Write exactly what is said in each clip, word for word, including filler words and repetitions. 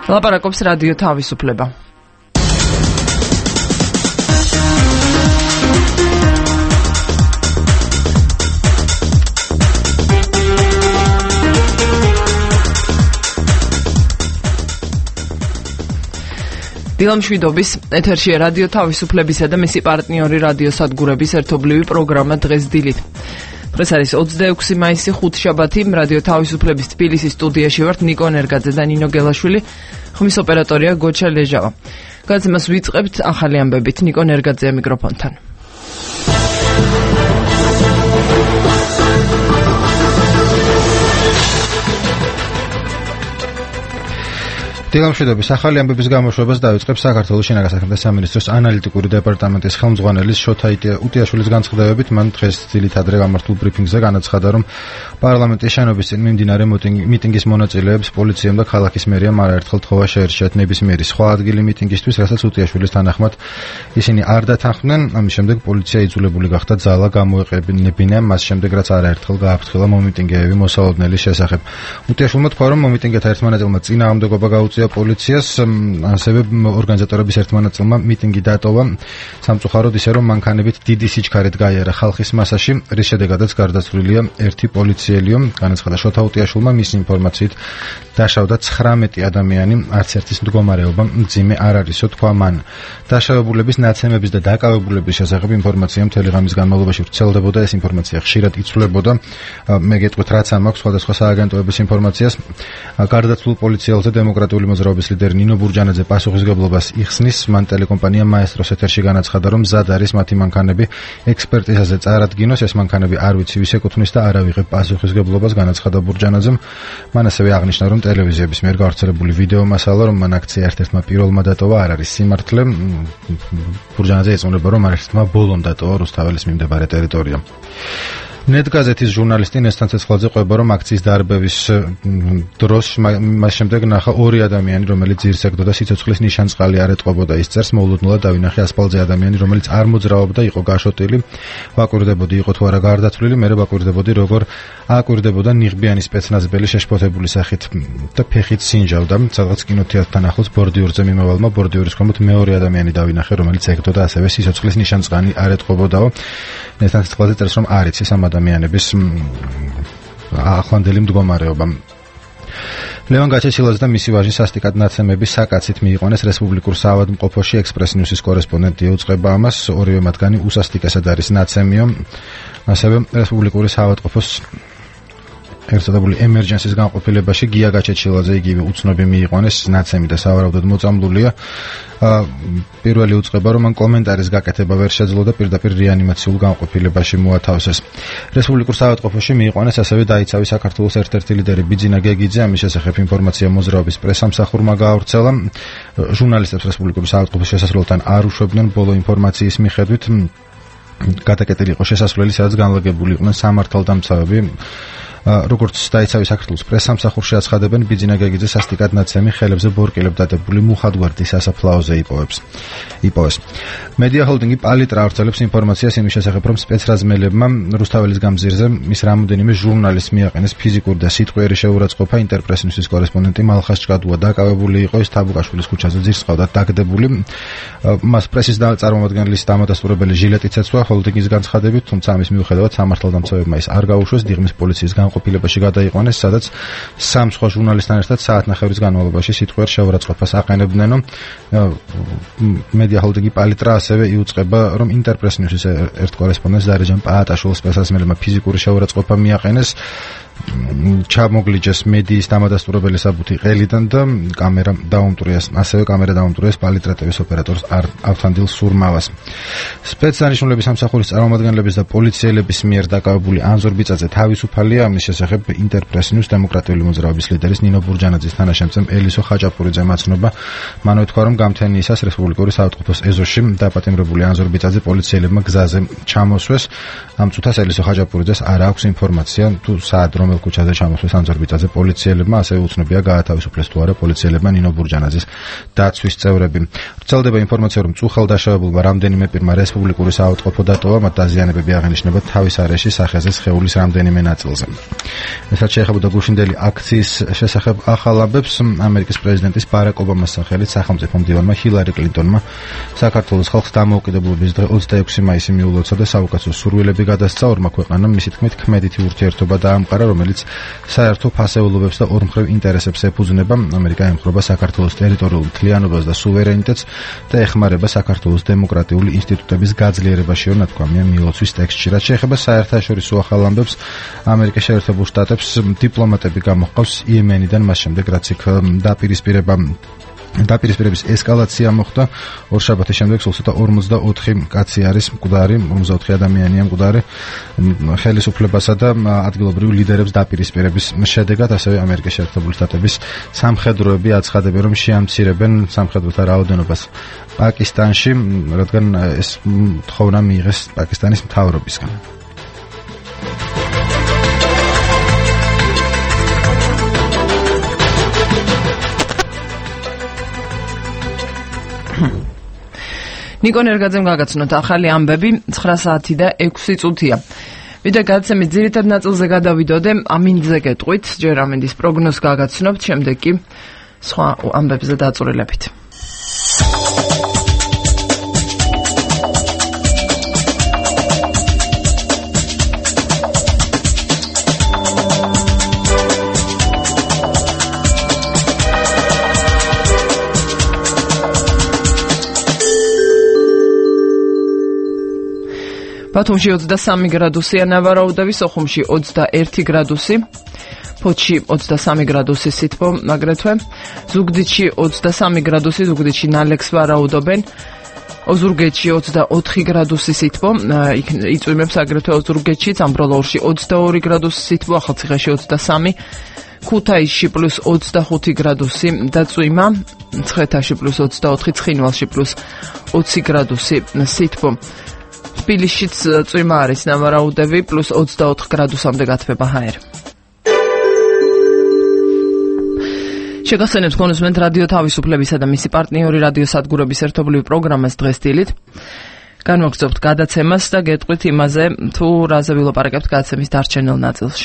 ლაპარაკობს რადიო თავისუფლება. დილამშვიდობის ეთერშია რადიო თავისუფლებისა და მისი პარტნიორი რადიოსადგურების ერთობლივი პროგრამა დღეს დილით. დღეს არის ოცდაექვსი მაისი ხუთშაბათი, რადიო თავისუფლების თბილისის სტუდიაში ვართ ნიკო ნერგაძე და ნინო გელაშვილი, ხმის ოპერატორია გოჩა ლეჟავა. გადაცემას ვიწყებთ ახალი ამბებით, ნიკო ნერგაძეა მიკროფონთან. დილამშვიდობის ახალი ამბების გამოშვებას დაიწყებს საქართველოს შინაგან საქმეთა სამინისტროს ანალიტიკური დეპარტამენტის ხელმძღვანელის შოთა უტიაშვილის განცხადებით. მან დღეს დილით ადრე გამართულ ბრიფინგზე განაცხადა, რომ პარლამენტის შენობის წინ მიმდინარე მიტინგის მონაწილეებს პოლიციამ და ქალაქის მერიამ არაერთხელ თხოვა შეერჩიათ ნებისმიერი სხვა ადგილი მიტინგისთვის, რასაც უტიაშვილის თანახმად ისინი არ დათანხმდნენ. ამის შემდეგ პოლიცია იძულებული გახდა ძალა გამოეყენებინა, მას შემდეგ რაც არაერთხელ გააფრთხილა მომიტინგეები მოსალოდნელის შესახებ. უტიაშვილმა თქვა, რომ მომიტინგეთა ერთმანეთმა წინააღმდეგობა გაუწია პოლიციას, ასევე ორგანიზატორების ერთმა ნაწილმა მიტინგი დატოვა სამწუხაროდ ისე, რომ მანქანებით დიდი სიჩქარით გაიარა ხალხის მასაში, რის შედეგადაც გარდაცვლილია ერთი პოლიციელიო. განაცხადა შოთა უტიაშვილმა, მისი ინფორმაციით დაშავდა ცხრამეტი ადამიანი, არც ერთის მდგომარეობა მძიმე არ არისო, თქვა მან. დაშავებულების ნაცემების და დაკავებულების შესახებ ინფორმაცია მთელი ღამის განმავლობაში ვრცელდებოდა, ეს ინფორმაცია ხშირად იცვლებოდა. მე გეტყვით, რაც ამ აქვს სხვადასხვა სააგენტოების ინფორმაციას. გარდაცვლულ პოლიციელზე დემოკრატიული მოძრაობის ლიდერი ნინო ბურჯანაძე პასუხისმგებლობას იხსნის. მან ტელეკომპანია მაესტროს ეთერში განაცხადა, რომ მზად არის მათი მანქანები ექსპერტიზაზე წარადგინოს. ეს მანქანები არ ვიცი ვის ეკუთვნის და არ ავიღებ პასუხისმგებლობას, განაცხადა ბურჯანაძემ. მან ასევე აღნიშნა, რომ ტელევიზიების მიერ გავრცელებული ვიდეო მასალა, რომ მან აქცია ერთ-ერთმა პირველმა დატოვა, არ არის სიმართლე. ბურჯანაძე ეწონება, რომ ერთ-ერთმა ბოლომ დატოვა რუსთაველის მიმდებარე ტერიტორია. ნეტ გაზეთის ჟურნალისტი ნესტან ცეცხლაძე ყვება, რომ აქციის დარბევის დროს მას შემდეგ ნახა ორი ადამიანი, რომელიც ძირს ეკდოდა სიცოცხლის ნიშანწყალი არ ეტყობოდა. ის წერს, მოულოდნელად დავინახე ასფალტზე ადამიანი, რომელიც არ მოძრაობდა, იყო გაშოტილი. ვაკვირდებოდი, იყო თუ არა გარდაცვლილი, მერე ვაკვირდებოდი, როგორ აკვირდებოდა ნიღბიანი სპეცნაზბელი შეშფოთებული სახით და ფეხით სინჯავდა. სადღაც კინოთეატრთან ახლოს ბორდიურზე მიმავალმა ბორდიურის ქვემოთ მეორე ადამიანი დავინახე, რომელიც ეკდოდა ასევე სიცოცხლის ნიშანწყალი არ ეტყობოდაო. ნესტან ცეცხლაძე წერს, რომ არ იცის ამ ადამიანების ახლანდელი მდგომარეობა. ლევან გაჩეჩილაძე და მისი ვაჟი სასტიკად ნაცემები საკაცით მიიყვანეს რესპუბლიკურ საავადმყოფოში. ექსპრეს ნიუსის კორესპონდენტი ეუწყება ამას. ორივე მათგანი უსასტიკესად არის ნაცემიო. ასევე რესპუბლიკური საავადმყოფოს ერთადებული ემერჯენსის განყოფილებაში გია გაჩეჩილაძე იგივე უცნობი მიიყვანეს, ნაცემი და სავარაუდოდ მოწამლულია. პირველი უწყება, რომ მან კომენტარის გაკეთება ვერ შეძლო და პირდაპირ რეანიმაციულ განყოფილებაში მოათავსეს. რესპუბლიკურ საავადმყოფოში მიიყვანეს ასევე დაიცავი საქართველოს ერთ-ერთი ლიდერი ბიძინა გეგიძე. ამის შესახებ ინფორმაცია მოძრაობის პრესამსახურმა გაავრცელა. ჟურნალისტებს რესპუბლიკურ საავადმყოფოს შესასვლელთან არ უშვებდნენ. ბოლო ინფორმაციის მიხედვით გადაკეტილი იყო შესასვლელი, სადაც განლაგებული იყვნენ სამართალდამცავები. როგორც დაიცავი საქართველოს პრესამსახურში აცხადებენ, ბიძინა გეგიძე სასტიკად ნაცემი ხელებზე ბორკილებ დადებული მუხათგვარდის სასაფლაოზე იპოვებს. იპოვეს. მედია ჰოლდინგი პალიტრა ავრცელებს ინფორმაციას იმის შესახებ, რომ სპეცრაზმელებმა რუსთაველის გამზირზე მის რამოდენიმე ჟურნალისტს მიაყენეს ფიზიკური და სიტყვიერი შეურაცხყოფა. ინტერპრეს ნიუსის კორესპონდენტი მალხას ჭკადუა დაკავებული იყო, ის თაბუკაშვილის ქუჩაზე ძირს ყავდა დაგდებული. მას პრესის წარმომადგენლის დამადასტურებელი ჟილეტიც ეცვა ჰოლდინგის განცხადებით, თუმცა ამის მიუხედავად სამართალდამცავებმა ის არ გაუშვეს. დიღმის პოლიციის განყოფილებაში გადაიყვანეს, სადაც სამ სხვა ჟურნალისტთან ერთად საათნახევრის განმავლობაში სიტყვიერ შეურაცხყოფას აყენებდნენო. მედია ჰოლდინგი პალიტრა ასევე იუწყება, რომ ინტერპრეს ნიუსის ერთ კორესპონდენტს დარეჯან პაატაშვილის სპეცრაზმელებმა ფიზიკური შეურაცხყოფა მიაყენეს. ჩამოგლიჯეს მედიის დამადასტურებელი საბუთი ყელიდან და კამერა დაუმტვრიეს. ასევე კამერა დაუმტვრიეს პალიტრა ტევის ოპერატორს ავთანდილ სურმავას. სპეცდანიშნულების სამსახურის წარმომადგენლების და პოლიციელების მიერ დაკავებული ანზორ ბიწაძე თავისუფალია. ამის შესახებ ინტერპრეს ნიუს დემოკრატიული მოძრაობის ლიდერის ნინო ბურჯანაძის თანაშემწემ ელისო ხაჭაპურიძემ აცნობა. მან უთქვა, რომ გამთენიისას რესპუბლიკური საავადმყოფოს ეზოში დაპატიმრებული ანზორ ბიწაძე პოლიციელებმა გზაზე ჩამოსვეს. ამ წუთას ელისო ხაჭაპურიძეს არ აქვს ინფორმაცია თუ სად რომ სამელ ქუჩაზე ჩამოსვლის ანძორბიწაზე პოლიციელებმა, ასევე უცნობია გაათავისუფლეს თუ არა პოლიციელებმა ნინო ბურჯანაძის დაცვის წევრები. ვრცელდება ინფორმაცია, რომ წუხელ დაშავებულმა რამდენიმე პირმა რესპუბლიკური საავადმყოფო დატოვა, მათ დაზიანებები აღენიშნება თავის არეში სახეზე სხეულის რამდენიმე ნაწილზე. ესაც შეეხებოდა გუშინდელი აქციის შესახებ ახალ ამბებს. ამერიკის პრეზიდენტის ბარაკ ობამას სახელით სახელმწიფო მდივანმა ჰილარი კლინტონმა საქართველოს ხალხს დამოუკიდებლობის დღე ოცდაექვსი მაისი მიულოცა და საუკეთესო სურვილები გადასცა ორმა ქვეყანამ, მისი თქმით, ქმედითი ურთიერთობა დაამყარა, რომელიც საერთო ფასეულობებს და ორმხრივ ინტერესებს ეფუძნება. ამერიკა ემხრობა საქართველოს ტერიტორიულ მთლიანობას და სუვერენიტეტს და ეხმარება საქართველოს დემოკრატიული ინსტიტუტების გაძლიერებაშიო, ნათქვამია მიულოცვის ტექსტში. რაც შეეხება საერთაშორისო ახალ ამბებს, ამერიკის შეერთებულ შტატებს დიპლომატები გამოჰყავს იემენიდან, მას შემდეგ რაც იქ დაპირისპირება დაპირისპირების ესკალაცია მოხდა. ორ შაბათის შემდეგ სულ ორმოცდაოთხი კაცი არის მკვდარი, ორმოცდაოთხი ადამიანია მკვდარი ხელისუფლებასა და ადგილობრივ ლიდერებს დაპირისპირების შედეგად. ასევე ამერიკის შეერთებული შტატების სამხედროები აცხადებენ, რომ შეამცირებენ სამხედროთა რაოდენობას პაკისტანში, რადგან ეს თხოვნა მიიღეს პაკისტანის მთავრობისგან. ნიკო ნერგაძემ გაგაცნოთ ახალი ამბები ცხრა საათი და ექვსი წუთია. ვიდრე გადაცემის ძირითად ნაწილზე გადავიდოდე, ამინდზე გეტყვით, ჯერ ამინდის პროგნოზს გაგაცნობთ, შემდეგ კი სხვა ამბებზე დაწვრილებით. ბათუმში ოცდასამი გრადუსია ნავარაუდები, სოხუმში ოცდაერთი გრადუსი, ფოთში ოცდასამი გრადუსი სითბო, აგრეთვე ზუგდიდში ოცდასამი გრადუსი, ზუგდიდში ნალექს ვარაუდობენ, ოზურგეთში ოცდაოთხი გრადუსი სითბო, იწვიმებს აგრეთვე ოზურგეთში, ამბროლაურში ოცდაორი გრადუსი სითბო, ახალციხეში ოცდასამი, ქუთაისში პლუს ოცდახუთი გრადუსი დაწვიმა, მცხეთაში პლუს ოცდაოთხი, ცხინვალში პლუს ოცი გრადუსი სითბო. თბილისშიც წვიმა არის ნავარაუდები, პლუს ოცდაოთხ გრადუსამდე გათბება ჰაერი. შეგახსენებთ გონუსმენთ რადიო თავისუფლებისა და მისი პარტნიორი რადიო სადგურების ერთობლივ პროგრამას დღეს დილით. განვაგრძობთ გადაცემას და გეტყვით იმაზე, თუ რაზე ვილაპარაკებთ გადაცემის დარჩენილ ნაწილში.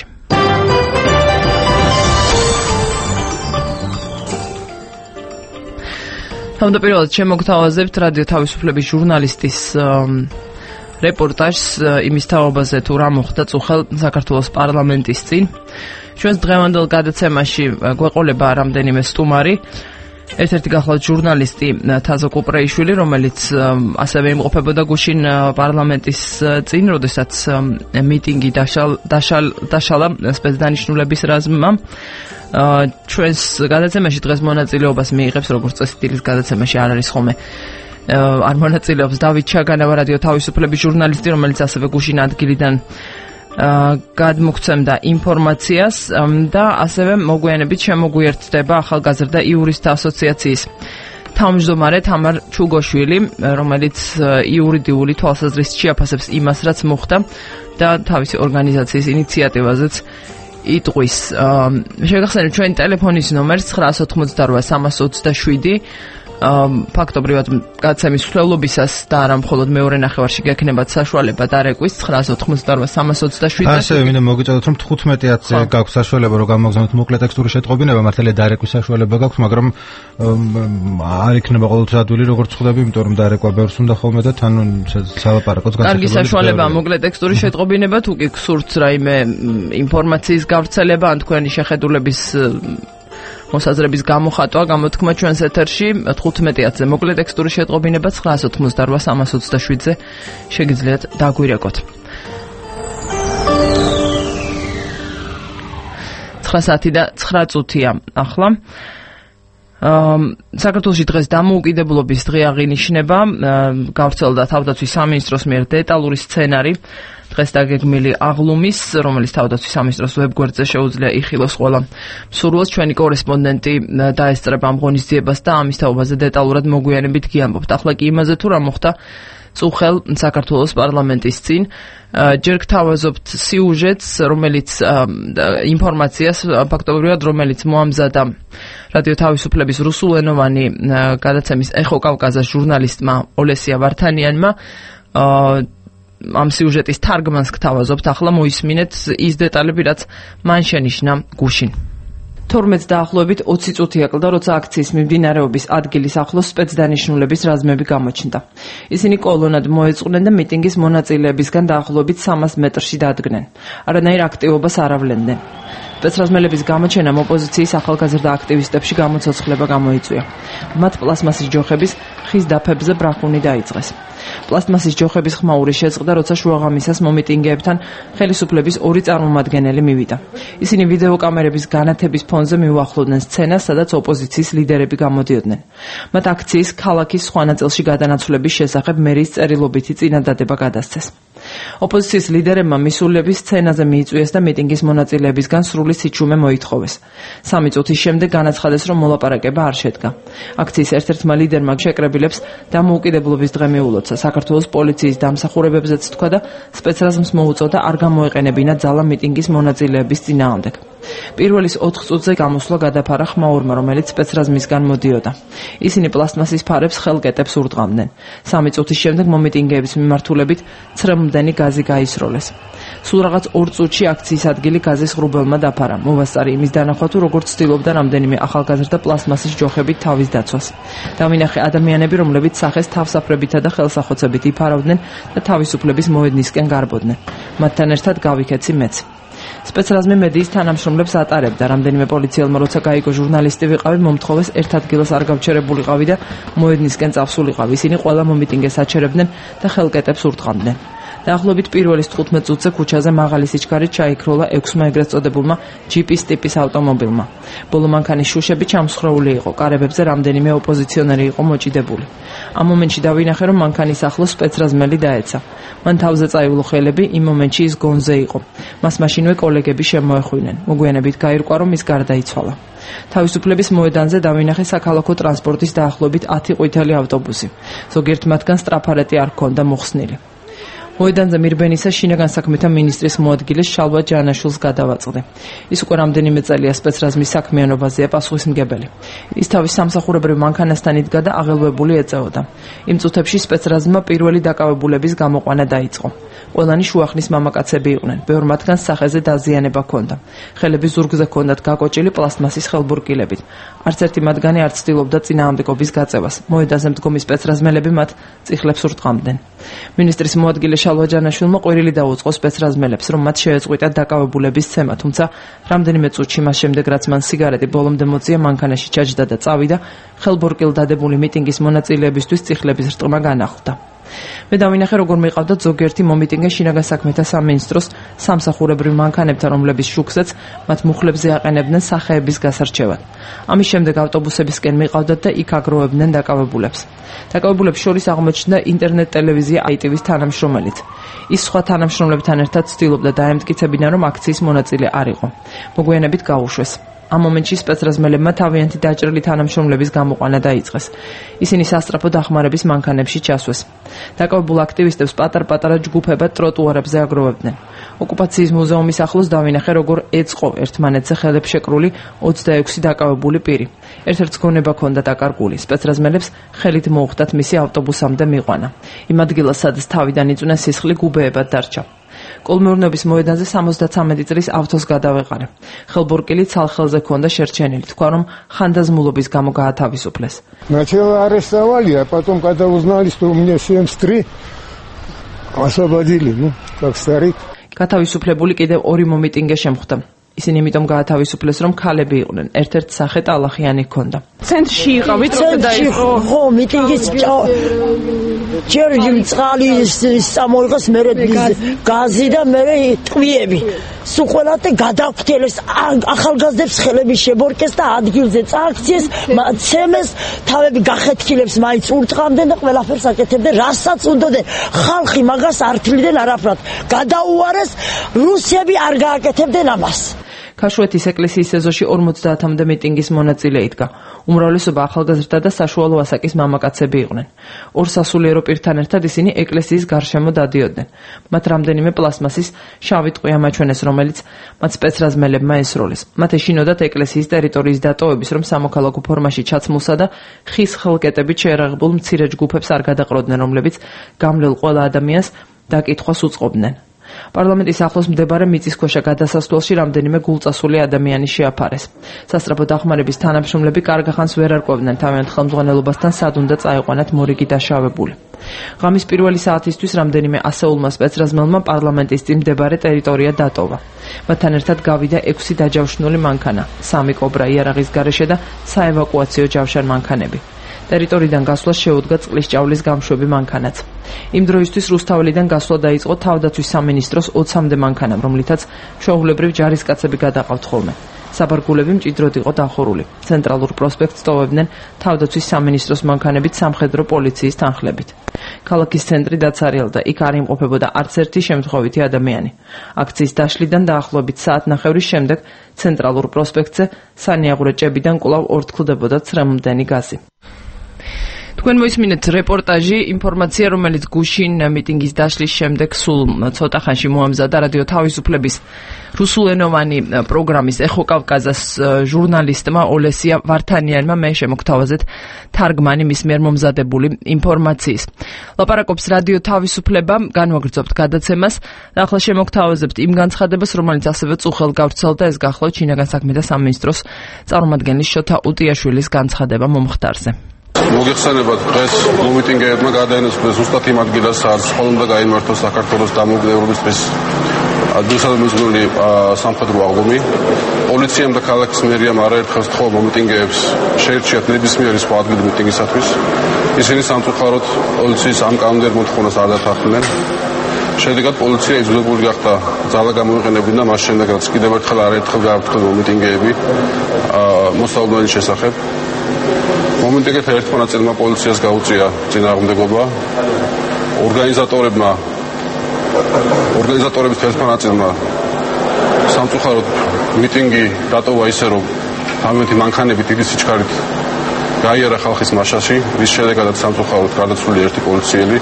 თავდაპირველად შემოგთავაზებთ რადიო თავისუფლების ჟურნალისტის რეპორტაჟს იმის თაობაზე, თუ რა მოხდა წუხელ საქართველოს პარლამენტის წინ. ჩვენს დღევანდელ გადაცემაში გვეყოლება რამდენიმე სტუმარი. ერთ-ერთი გახლავთ ჟურნალისტი თაზო კუპრეიშვილი, რომელიც ასევე იმყოფებოდა გუშინ პარლამენტის წინ, როდესაც მიტინგი დაშალა სპეცდანიშნულების რაზმმა. ჩვენს გადაცემაში დღეს მონაწილეობას მიიღებს, როგორც წესი დილის გადაცემაში არ არის ხოლმე არ მონაწილეობს დავით ჩაგანავა, რადიო თავისუფლების ჟურნალისტი, რომელიც ასევე გუშინ ადგილიდან გადმოგცემდა ინფორმაციას და ასევე მოგვიანებით შემოგვიერთდება ახალგაზრდა იურისტთა ასოციაციის თავმჯდომარე თამარ ჩუგოშვილი, რომელიც იურიდიული თვალსაზრისით შეაფასებს იმას, რაც მოხდა და თავისი ორგანიზაციის ინიციატივაზეც იტყვის. შეგახსენებთ ჩვენი ტელეფონის ნომერს ცხრაას ოთხმოცდარვა სამას ოცდაშვიდი. ფაქტობრივად გადაცემის მსვლელობისას და არა მხოლოდ მეორე ნახევარში გექნებათ საშუალება დარეკვის ცხრაას ოთხმოცდარვა სამას ოცდაშვიდი. ასევე მინდა მოგიწოდოთ, რომ თხუთმეტი ათზე გაქვს საშუალება, რომ გამოგზავნოთ მოკლე ტექსტური შეტყობინება, მართალია დარეკვის საშუალება გაქვს, მაგრამ არ იქნება ყოველთვის ადვილი, როგორც ხვდები, იმიტომ რომ დარეკვა ბევრს უნდა ხოლმე და თან სალაპარაკოც განსაკუთრებით. კარგი საშუალებაა მოკლე ტექსტური შეტყობინება, თუ კი გსურთ რაიმე ინფორმაციის გავრცელება ან თქვენი შეხედულების მოსაზრების გამოხატვა, გამოთქმა ჩვენს ეთერში თხუთმეტი ათზე მოკლე ტექსტური შეტყობინება, ცხრაას ოთხმოცდარვა სამას ოცდაშვიდზე შეგიძლიათ დაგვირეკოთ. ცხრა საათი და ცხრა წუთია ახლა. საქართველოში დღეს დამოუკიდებლობის დღე აღინიშნება, გავრცელდა თავდაცვის სამინისტროს მიერ დეტალური სცენარი დღეს დაგეგმილი აღლუმის, რომელიც თავდაცვის სამინისტროს ვებგვერდზე შეუძლია იხილოს ყველა მსურველს. ჩვენი კორესპონდენტი დაესწრება ამ ღონისძიებას და ამის თაობაზე დეტალურად მოგვიანებით გიამბობთ. ახლა კი იმაზე, თუ რა მოხდა წუხელ საქართველოს პარლამენტის წინ. ჯერ გთავაზობთ სიუჟეტს, რომელიც ინფორმაციას ფაქტობრივად რომელიც მოამზადა რადიო თავისუფლების რუსულენოვანი გადაცემის ეხო კავკაზას ჟურნალისტმა ოლესია ვართანიანმა ამ სიუჟეტის თარგმანს გთავაზობთ, ახლა მოისმინეთ ის დეტალები, რაც მან შენიშნა გუშინ. თორმეტს დაახლოებით ოცი წუთი ეკლდა, როცა აქციის მიმდინარეობის ადგილის ახლოს სპეცდანიშნულების რაზმები გამოჩნდა. ისინი კოლონად მოეწყნენ და მიტინგის მონაწილეებისგან დაახლოებით სამას მეტრში დადგნენ. არანაირ აქტივობას არ ავლენდნენ. სპეცრაზმელების გამოჩენამ ოპოზიციის ახალგაზრდა აქტივისტებში გამოცოცხლება გამოიწვია. მათ პლასმასის ჯოხების ხის დაფებზე ბრახუნი დაიწყეს. პლასტმასის ჯოხების ხმაური შეწყდა, როცა შუაღამისას მომიტინგეებთან ხელისუფლების ორი წარმომადგენელი მივიდა. ისინი ვიდეოკამერების განათების ფონზე მიუახლოვდნენ სცენას, სადაც ოპოზიციის ლიდერები გამოდიოდნენ. მათ აქციის ქალაქის სხვა ნაწილში გადანაცვლების შესახებ მერის წერილობითი წინადადება გადასცეს. ოპოზიციის ლიდერებმა მისულების სცენაზე მიიწვიეს და მიტინგის მონაწილეებისგან სრული სიჩუმე მოითხოვეს. სამი წუთის შემდეგ განაცხადეს, რომ მოლაპარაკება არ შედგა. აქციის ერთ-ერთმა ლიდერმა შეკრებილებს დამოუკიდებლობის დღე მიულოცა. საქართველოს პოლიციის დამსახურებებზეც თქვა და სპეცრაზმს მოუწოდა არ გამოეყენებინა ძალა მიტინგის მონაწილეების წინააღმდეგ. პირველის ოთხ წუთზე გამოსვლა გადაფარა ხმაურმა, რომელიც სპეცრაზმისგან მოდიოდა. ისინი პლასტმასის ფარებს ხელკეტებს ურტყამდნენ. სამი წუთის შემდეგ მომიტინგეების მიმართულებით ცრემლმდენი გაზი გაისროლეს. სულ რაღაც ორ წუთში აქციის ადგილი გაზის ღრუბელმა დაფარა. მოვასწარი იმის დანახვა თუ როგორც ცდილობდა რამდენიმე ახალგაზრდა პლასმასის ჯოხებით თავის დაცვას. დავინახე ადამიანები, რომლებიც სახეს თავსაფრებითა და ხელსახოცებით იფარავდნენ და თავისუფლების მოედნისკენ გარბოდნენ. მათთან ერთად გავიქეცი მეც. სპეცრაზმი მედიის თანამშრომლებს ატარებდა. რამდენიმე პოლიციელმა როცა გაიგო ჟურნალისტი ვიყავი, მომთხოვეს ერთ ადგილას არ გავჩერებულიყავი და მოედნისკენ წავსულიყავი. ისინი ყველა მომიტინგეს აჩერებდნენ და ხელკეტებს ურტყამდნენ. დაახლოებით პირველის თხუთმეტ წუთზე ქუჩაზე მაღალი სიჩქარით ჩაიქროლა ექვსმა ეგრეთ წოდებულმა ჯიპის ტიპის ავტომობილმა. ბოლო მანქანის შუშები ჩამსხრეული იყო. კარებებზე რამდენიმე ოპოზიციონერი იყო მოჭიდებული. ამ მომენტში დავინახე, რომ მანქანის ახლოს სპეცრაზმელი დაეცა. მან თავზე წაივლო ხელები, იმ მომენტში ის გონზე იყო. მას მაშინვე კოლეგები შემოეხვინენ. მოგვიანებით გაირკვა, რომ ის გარდაიცვალა. თავისუფლების მოედანზე დავინახე საქალაქო ტრანსპორტის დაახლოებით ათი ყვითელი ავტობუსი. ზოგიერთ მათგან სწრაფარეტი არ ჰქონდა მოხსნილი. მოედანზე მირბენისა შინაგან საქმეთა მინისტრის მოადგილეს შალვა ჯანაშვილს გადავაწყდა. ის უკვე რამდენიმე წელია სპეცრაზმის საქმიანობაზეა პასუხისმგებელი. ის თავის სამსახურებრივ მანქანასთან იდგა და აღელვებული ეწეოდა. იმ წუთებში სპეცრაზმმა პირველი დაკავებულების გამოყვანა დაიწყო. ყველანი შუახნის მამაკაცები იყვნენ. ბევრ მათგანს სახეზე დაზიანება ჰქონდა. ხელები ზურგზე ჰქონდათ გაკოჭილი პლასტმასის ხელბურკილებით. არც ერთი მათგანი არ ცდილობდა წინააღმდეგობის გაწევას. მოედანზე მდგომი სპეცრაზმელები მათ წიხლებს ურტყამდნენ. მინისტრის მოადგილე შალვა ჯანაშვილმა ყვირილი დაუწყო სპეცრაზმელებს, რომ მათ შეეწყვიტათ დაკავებულების ცემა, თუმცა რამდენიმე წუთში მას შემდეგ, რაც მან სიგარეტი ბოლომდე მოწია, მანქანაში ჩაჯდა და წავიდა, ხელბურკილ დადებული მიტინგის მონაწილეებისთვის წიხლების რტყმა განახლდა. მე დავინახე, როგორ მიყავდათ ზოგიერთი მომიტინგე შინაგან საქმეთა სამინისტროს სამსახურებრივ მანქანებთან, რომლების შუქზეც მათ მუხლებზე აყენებდნენ სახეების გასარჩევად. ამის შემდეგ ავტობუსებისკენ მიყავდათ და იქ აგროვებდნენ დაკავებულებს. დაკავებულებს შორის აღმოჩნდა ინტერნეტ ტელევიზია აი ტი ვის თანამშრომელიც. ის სხვა თანამშრომლებთან ერთად ცდილობდა დაემტკიცებინა, რომ აქციის მონაწილე არ იყო. მოგვიანებით გაუშვეს. ამ მომენტში სპეცრაზმელებმა თავიანთი დაჭრილი თანამშრომლების გამოყვანა დაიწყეს. ისინი სასწრაფო დახმარების მანქანებში ჩასვეს. დაკავებულ აქტივისტებს პატარ-პატარა ჯგუფებად ტროტუარებზე აგროვებდნენ. ოკუპაციის მუზეუმის ახლოს დავინახე, როგორ ეწყო ერთმანეთზე ხელებს შეკრული ოცდაექვსი დაკავებული პირი. ერთ-ერთს გონება ჰქონდა დაკარგული. სპეცრაზმელებს ხელით მოუხდათ მისი ავტობუსამდე მიყვანა. იმ ადგილას, სადაც თავიდან იწვნენ სისხლი, გუბეებად დარჩა. კოლმეურნეობის მოედანზე სამოცდათვრამეტი წლის ავტოს გადავეყარე. ხელბურკილი ცალხელზე ჰქონდა შერჩენილი. თქვა, რომ ხანდაზმულობის გამო გაათავისუფლეს. Сначала арестовали, а потом, когда узнали, что у меня семьдесят три, освободили, ну, как старик. გათავისუფლებული კიდევ ორი მომიტინგე შემხვდა. ისინი იმიტომ გაათავისუფლეს, რომ ქალები იყვნენ. ერთ-ერთ სახე ტალახიანი ჰქონდა. ცენტრში იყავით, როცა დაიწყო ხო, მიტინგის ჯერჯი წყალი სამოიღეს, მერე გაზი და მერე ტყვიები. სულ ყველათე გადაგვთელეს, ახალგაზრდებს ხელები შებორკეს და ადგილზე წააქციეს, ცემეს, თავები გახეთქილებს მაინც ურტყამდნენ და ყველაფერს აკეთებდნენ, რასაც უნდადნენ. ხალხი მაგას არ თვლიდნენ არაფრად. გადაუარეს, რუსები არ გააკეთებდნენ ამას. ქაშვეთის ეკლესიის ეზოში ორმოცდაათამდე მიტინგის მონაწილე იდგა. უმრავლესობა ახალგაზრდა და საშუალო ასაკის მამაკაცები იყვნენ. ორ სასულიერო პირთან ერთად ისინი ეკლესიის გარშემო დადიოდნენ. მათ რამდენიმე პლასმასის შავი ტყვი ამაჩვენეს, რომელიც მათ სპეცრაზმელებმა ესროლეს. მათ ეშინოდათ ეკლესიის ტერიტორიის დატოვების, რომ სამოქალაქო ფორმაში ჩაცმულსა და ხის ხელკეტებით შეერაღებულ მცირე ჯგუფებს არ გადაყროდნენ, რომლებიც გამლელ ყველა ადამიანს დაკითხვას უწყობდნენ. პარლამენტის ახლოს მდებარე მიწისქვეშა გადასასვლელში რამდენიმე გულწასული ადამიანი შეაფარეს. სასწრაფო დახმარების თანამშრომლები კარგ ახანს ვერ არკვევდნენ თავიანთ ხელმძღვანელობასთან სად უნდა წაიყვანათ მორიგი დაშავებული. ღამის პირველი საათისთვის რამდენიმე ასეულმა სპეცრაზმელმა პარლამენტის წინ მდებარე ტერიტორია დატოვა. მათთან ერთად გავიდა ექვსი დაჯავშნული მანქანა, სამი კობრა იარაღის გარეშე და საევაკუაციო ჯავშარ მანქანები. ტერიტორიიდან გასვლა შეუდგა წყლის ჭავლის გამშვები მანქანაც. იმ დროისთვის რუსთაველიდან გასვლა დაიწყო თავდაცვის სამინისტროს ოცამდე მანქანამ, რომლითაც ჩვეულებრივ ჯარისკაცები გადაყავთ ხოლმე. საბარგულები მჭიდროდ იყო დახურული. ცენტრალურ პროსპექტს ტოვებდნენ თავდაცვის სამინისტროს მანქანებით სამხედრო პოლიციის თანხლებით. ქალაქის ცენტრი დაცარიელდა, იქ არ იმყოფებოდა არც ერთი შემთხვევითი ადამიანი. აქციის დაშლიდან დაახლოებით საათნახევრის შემდეგ ცენტრალურ პროსპექტზე სანიაღვრე ჭებიდან კვლავ ორთქლდებოდა ცრემლმდენი გაზი. თქვენ მოისმინეთ რეპორტაჟი, ინფორმაცია, რომელიც გუშინ მიტინგის დაშლის შემდეგ სულ ცოტა ხანში მოამზადა რადიო თავისუფლების რუსულენოვანი პროგრამის ეხო კავკაზას ჟურნალისტმა ოლესია ვართანიანმა. მე შემოგთავაზეთ თარგმანი მის მიერ მომზადებული ინფორმაციის. ლაპარაკობს რადიო თავისუფლება, განვაგრძობთ გადაცემას და ახლა შემოგთავაზებთ იმ განცხადებას, რომელიც ასევე წუხელ გავრცელდა, ეს გახლავთ შინაგან საქმეთა სამინისტროს წარმომადგენლის შოთა უტიაშვილის განცხადება მომხდარზე. მოგეხსენებათ, დღეს მომიტინგეებმა გადაინაცვლეს ზუსტად იმ ადგილას, სადაც ხოლმე უნდა გაიმართოს საქართველოს დამოუკიდებლობის დღის ადგილსადმისული სამხედრო აღლუმი. პოლიციამ და ქალაქის მერიამ არაერთხელ სთხოვა მომიტინგეებს შეერჩიათ ნებისმიერი სხვა ადგილი მიტინგისათვის. ისინი სამწუხაროდ პოლიციის ამ კანონიერ მოთხოვნას არ დათანხმდნენ. შედეგად პოლიცია იძულებული გახდა ძალა გამოიყენებინა მას შემდეგ, რაც კიდევ ერთხელ არაერთხელ გააფრთხილდა მომიტინგეები მოსაუბნელის შესახებ. მომენტებით ერთმა ნაწილმა პოლიციას გაუწია წინააღმდეგობა. ორგანიზატორებმა ორგანიზატორების ერთმა ნაწილმა სამწუხაროდ მიტინგი დატოვა ისე, რომ თავიანთი მანქანები დიდი სიჩქარით გაიარა ხალხის მასაში, რის შედეგადაც სამწუხაროდ გარდაცვლილი ერთი პოლიციელი.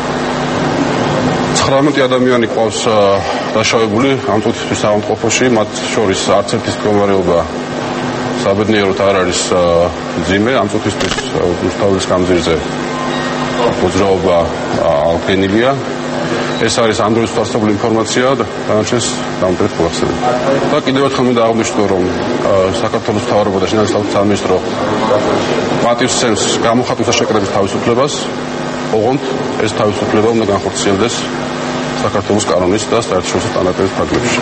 ცხრამეტი ადამიანი ყავს დაშავებული ამ წუთისთვის საავადმყოფოში, მათ შორის არც ერთის მდგომარეობა საბედნიეროდ არ არის ძიმე. ამ წუთისთვის რუსთაველის გამზირზე მოძრაობა აღდგენილია. ეს არის ამ დროის არსებული ინფორმაცია და დანარჩენს დამკვირვებლად გავახსენებ. და კიდევ ერთხელ მინდა აღვნიშნო, რომ საქართველოს მთავრობა და შინაგან საქმეთა სამინისტრო პატივს სცემს გამოხატვის და შეკრების თავისუფლებას. ოღონდ ეს თავისუფლება უნდა განხორციელდეს საქართველოს კანონის და საერთაშორისო სტანდარტების ფარგლებში.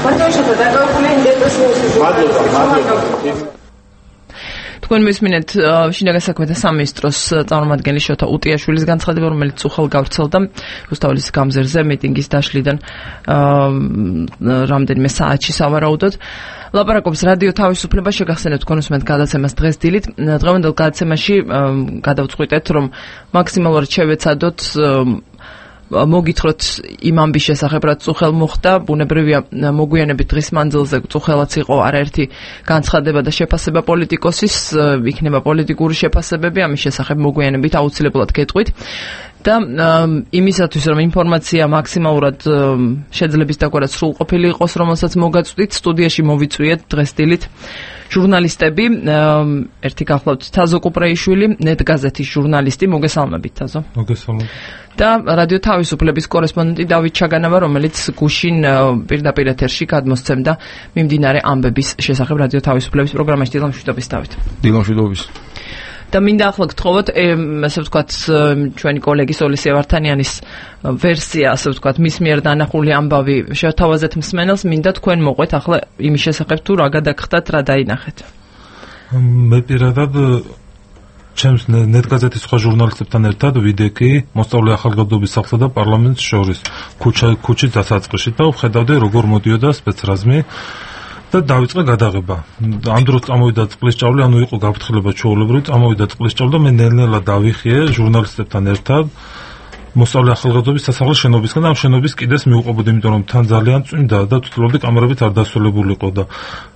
თქვენ მისმინეთ შინაგან საქმეთა სამინისტროს წარმომადგენლის შოთა უტიაშვილის განცხადება, რომელიც უხელ გავრცელდა რუსთაველის გამზირზე მიტინგის დაშლიდან რამდენიმე საათში სავარაუდოდ. ლაპარაკობს რადიო თავისუფლება, შეგახსენებთ თქვენ უსმენთ გადაცემას დღეს დილით. დღევანდელ გადაცემაში გადავწყვიტეთ, რომ მაქსიმალურად შევეცადოთ მოგითხროთ იმ ამბის შესახებ, რაც წუხელ მოხდა. ბუნებრივია, მოგვიანებით დღის მანძილზე წუხელაც იყო არაერთი განცხადება და შეფასება პოლიტიკოსის, იქნება პოლიტიკური შეფასებები, ამის შესახებ მოგვიანებით აუცილებლად გეტყვით. და იმისათვის, რომ ინფორმაცია მაქსიმალურად შეძლების დაგვარად სრულყოფილი იყოს, რომელსაც მოგაწვდით, სტუდიაში მოვიწვიეთ დღეს დილით ჟურნალისტები. ერთი გახლავთ თაზო კუპრეიშვილი, ნეტ გაზეთის ჟურნალისტი. მოგესალმებით, თაზო. მოგესალმებით. და რადიო თავისუფლების კორესპონდენტი დავით ჩაგანავა, რომელიც გუშინ პირდაპირ ეთერში გადმოსცემდა მიმდინარე ამბების შესახებ რადიო თავისუფლების პროგრამაში. დილამშვიდობის, დავით. დილამშვიდობის. და მინდა ახლა გთხოვოთ, ასე ვთქვათ, ჩვენი კოლეგის ოლესია ვართანიანის ვერსია, ასე ვთქვათ, მის მიერ დანახული ამბავი შევთავაზეთ მსმენელს. მინდა თქვენ მოყვეთ ახლა იმის შესახებ, თუ რა გადაგხდათ, რა დაინახეთ. მე პირადად ჩემს ნეტგაზეთის სხვა ჟურნალისტებთან ერთად ვიდექი მოსწავლე ახალგაზრდობის სახლსა და პარლამენტს შორის ქუჩა ქუჩის დასაწყისში და ვხედავდი როგორ მოდიოდა სპეცრაზმი და დაიწყე გადაღება. ამ დროს წამოვიდა წყლის ჭავლი, ანუ იყო გაფრთხილება ჩვეულებრივი, წამოვიდა წყლის ჭავლი და მე ნელ-ნელა დავიხიე ჟურნალისტებთან ერთად მოსწავლე ახალგაზრდობის სასახლის შენობისგან და ამ შენობის კიდეს მიუყვებოდა, იმიტომ რომ თან ძალიან წვიმდა და თვითლობდი კამერებით არ დასრულებულიყო და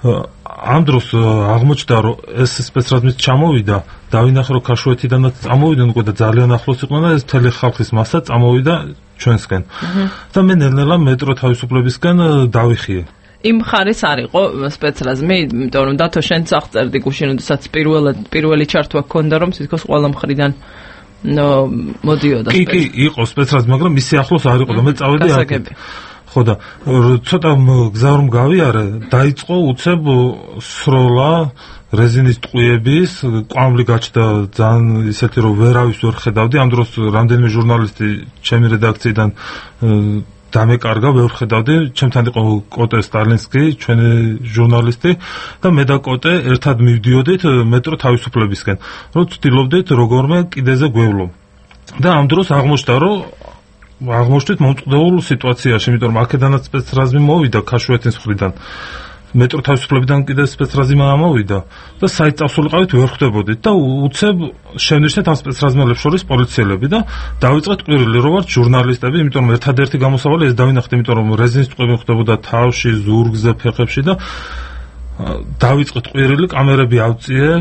ამ დროს აღმოჩნდა რომ ეს სპეცრაზმით ჩამოვიდა, დავინახე რომ ქარშუეთიდანაც წამოვიდნენ უკვე და ძალიან ახლოს იყვნენ და ეს მთელი ხალხის მასა წამოვიდა ჩვენსკენ. და მე ნელ-ნელა მეტრო თავისუფლებისგან დავიხიე. იმ ხარის არ იყო სპეცრაზმი, იმიტომ რომ დათო შენც აღწერდი გუშინ, როდესაც პირველად პირველი ჩართვა გქონდა, რომ თითქოს ყველა მხრიდან ნო მოდიოდა. კი, კი, იყო სპეცრაზმი, მაგრამ მისი ახლოს არ იყო და მე წავედი აქეთ. ხო და ცოტა გზა რომ გავიარე, დაიწყო უცებ სროლა რეზინის ტყუების, კვამლი გაჩნდა ძალიან ისეთი რომ ვერავის ვერ ხედავდი, ამ დროს რამდენიმე ჟურნალისტი ჩემი რედაქციიდან დამეკარგა, ვერ ხედავდი, ჩემთან იყო კოტე სტალინსკი, ჩვენი ჟურნალისტი და მე და კოტე ერთად მივდიოდით მეტრო თავისუფლებისკენ, რომ ვცდილობდით როგორმე კიდეზე გვევლო. და ამ დროს აღმოჩნდა, რომ აღმოჩნდით მომწყდეულ სიტუაციაში, იმიტომ რომ აქედანაც სპეცრაზმი მოვიდა ქაშუეთის მხრიდან. მეტრო თავისუფლებიდან კიდე სპეცრაზმი ამოვიდა და საით წავსულიყავით ვერ ხვდებოდით და უცებ შევნიშნეთ ამ სპეცრაზმელებს შორის პოლიციელები და დავიწყეთ ყვირილი, რომ ვართ ჟურნალისტები, იმიტომ რომ ერთადერთი გამოსავალი ეს დავინახეთ, იმიტომ რომ რეზინის ტყუები ხდებოდა თავში, ზურგზე, ფეხებში და დავიწყეთ ყვირილი, კამერები ავწიე,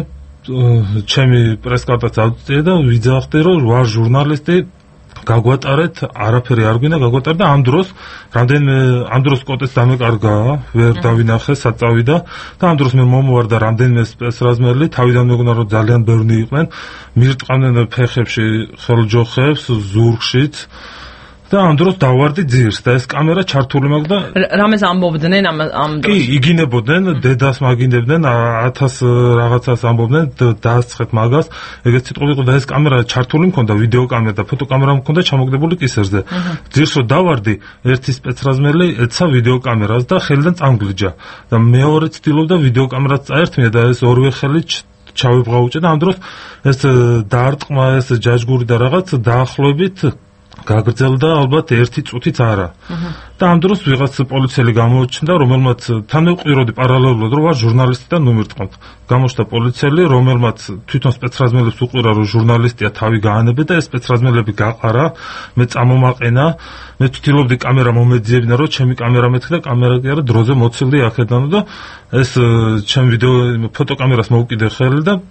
ჩემი პრესკარტაც ავწიე და ვიძახდი, რომ ვარ ჟურნალისტი, გაგვატარეთ, არაფერი არ გვინდა, გაგვატარეთ და ამ დროს რამდენიმე ამ დროს კოტეს დამეკარგა, ვერ დავინახე, საწავიდა და ამ დროს მე მომოვარდა რამდენიმე სპეცრაზმელი, თავიდან მეგონა რომ ძალიან ბევრი იყვნენ, მირტყავდნენ ფეხებში, ხელჯოხებს, ზურგშიც და ამ დროს დავარდი ძირს და ეს კამერა ჩართული მაქვს და რამეს ამბობდნენ ამ ამ დროს? კი, იგინებოდნენ, დედას მაგინებდნენ, ათას რაღაცას ამბობდნენ, დაასწრეთ მაგას, ეგეც სიტყვები იყო და ეს კამერა ჩართული მქონდა, ვიდეო კამერა და ფოტოკამერა მქონდა ჩამოგდებული კისერზე. ძირს რო დავარდი, ერთი სპეცრაზმელი ეცა ვიდეო კამერას და ხელიდან წამგლიჯა და მეორე ცდილობდა ვიდეო კამერას წაერთმია და ეს ორივე ხელი ჩავებღაუჭე და ამ დროს ეს დაარტყმა, ეს ჯაჯგური და რაღაც დაახლოებით გაგრძელდა ალბათ ერთი წუთიც არა. და ამ დროს ვიღაც პოლიციელი გამოჩნდა, რომელმაც თან ვყვიროდი პარალელურად, რომ ვარ ჟურნალისტი და ნუ მირტყავთ. გამოჩნდა პოლიციელი, რომელმაც თვითონ სპეცრაზმელებს უყვირა, რომ ჟურნალისტია, თავი გაანებე და ეს სპეცრაზმელები გაყარა, მე წამომაყენა, მე ვთილობდი კამერა მომეძიებინა, რომ ჩემი კამერა მეთქი და კამერა კი არა, დროზე მოცილდი აქედან და ეს ჩემ ვიდეო ფოტოკამერას მოვკიდე ხელი და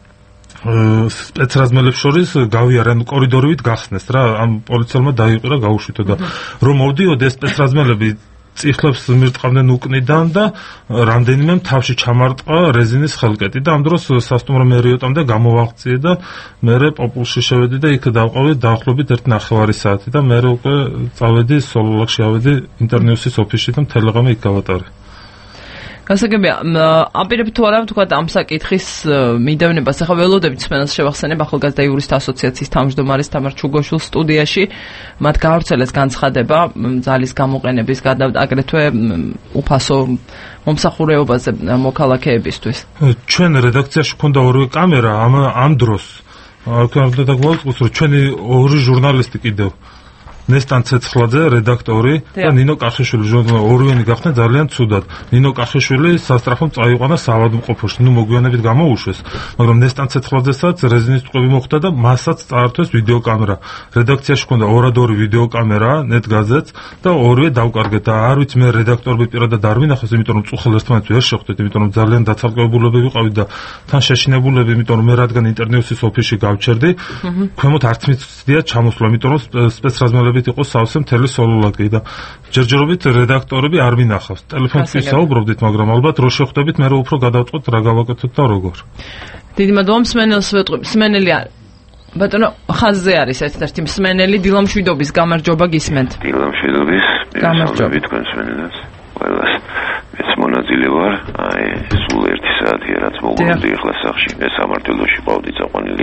სპეცრაზმელებს შორის გავიარე, ანუ კორიდორით გახსნეს რა, ამ პოლიციელმა დაიყირა, გაუშვიტო და რომ მოვდიოდი ეს სპეცრაზმელები წიხლებს მირტყავდნენ უკნიდან და რამდენიმე თავში ჩამარტყა რეზინის ხელკეტი და ამ დროს სასტუმრო მერიოტამდე გამოვაღწიე და მე პოპულში შევედი და იქ დავყავდი დაახლოებით ერთი ნახევარი საათი და მე უკვე წავედი სოლოლაკში, ავედი ინტერნიუსის ოფისში და მთელი ღამე იქ გავატარე. გასაგებია, აპირებ თუ არა ვთქვათ ამ საკითხის მიდევნებას, ახლა ველოდებით მსმენელს შევახსენებ ახალგაზრდა იურისტთა ასოციაციის თავმჯდომარის თამარ ჩუგოშვილს სტუდიაში, მათ გაავრცელეს განცხადება ძალის გამოყენების აგრეთვე უფასო მომსახურეობაზე მოქალაქეებისთვის. ჩვენ რედაქციაში ქონდა ორივე კამერა ამ ამ დროს. აკვირდა და გვაუწყოს, რომ ჩვენი ორი ჟურნალისტი კიდევ ნესტან ცეცხლაძე, რედაქტორი და ნინო კახიშვილი, ჟურნალისტი ორივენი გახდნენ ძალიან ცუდად. ნინო კახიშვილი სასტრაფომ წაიყვანა საავადმყოფოში, ნუ მოგვიანებით გამოუშვეს, მაგრამ ნესტან ცეცხლაძესაც რეზინის ტყუები მოხდა და მასაც წაართვეს ვიდეო კამერა. რედაქციაში ჰქონდა ორად-ორი ვიდეო კამერა, ნეტგაზეთს და ორივე დავკარგეთ და არ ვიცი მე რედაქტორები პირადად არ ვინახეს, იმიტომ რომ წუხელ ერთმანეთს ვერ შევხვდით, იმიტომ რომ ძალიან დაცალკევებულები ვიყავით და თან შეშინებულები, იმიტომ რომ მე რადგან ინტერნიუსის ოფისში გავჩერდი, ქვემოთ არც მიცდია ჩამოსვლა, იმიტომ რომ სპეცრაზმელები იყო სავსე მთელი სოლოლაკი და ჯერჯერობით რედაქტორები არ მინახავს. ტელეფონში საუბრობდით, მაგრამ ალბათ რო შეხვდებით, მე რო უფრო გადავწყვეტ რა გავაკეთოთ და როგორ. დიდი მადლობა მსმენელს ვეტყვი. მსმენელი ბატონო ხაზზე არის ერთ-ერთი მსმენელი, დილამშვიდობის გამარჯობა გისმენთ. დილამშვიდობის. გამარჯობა თქვენ მსმენელს. ყველას მეც მონაწილე ვარ. აი სულ ერთი საათია რაც მოვუდი ახლა სახში. მე სამართლოში ყავდი წაყვანილი.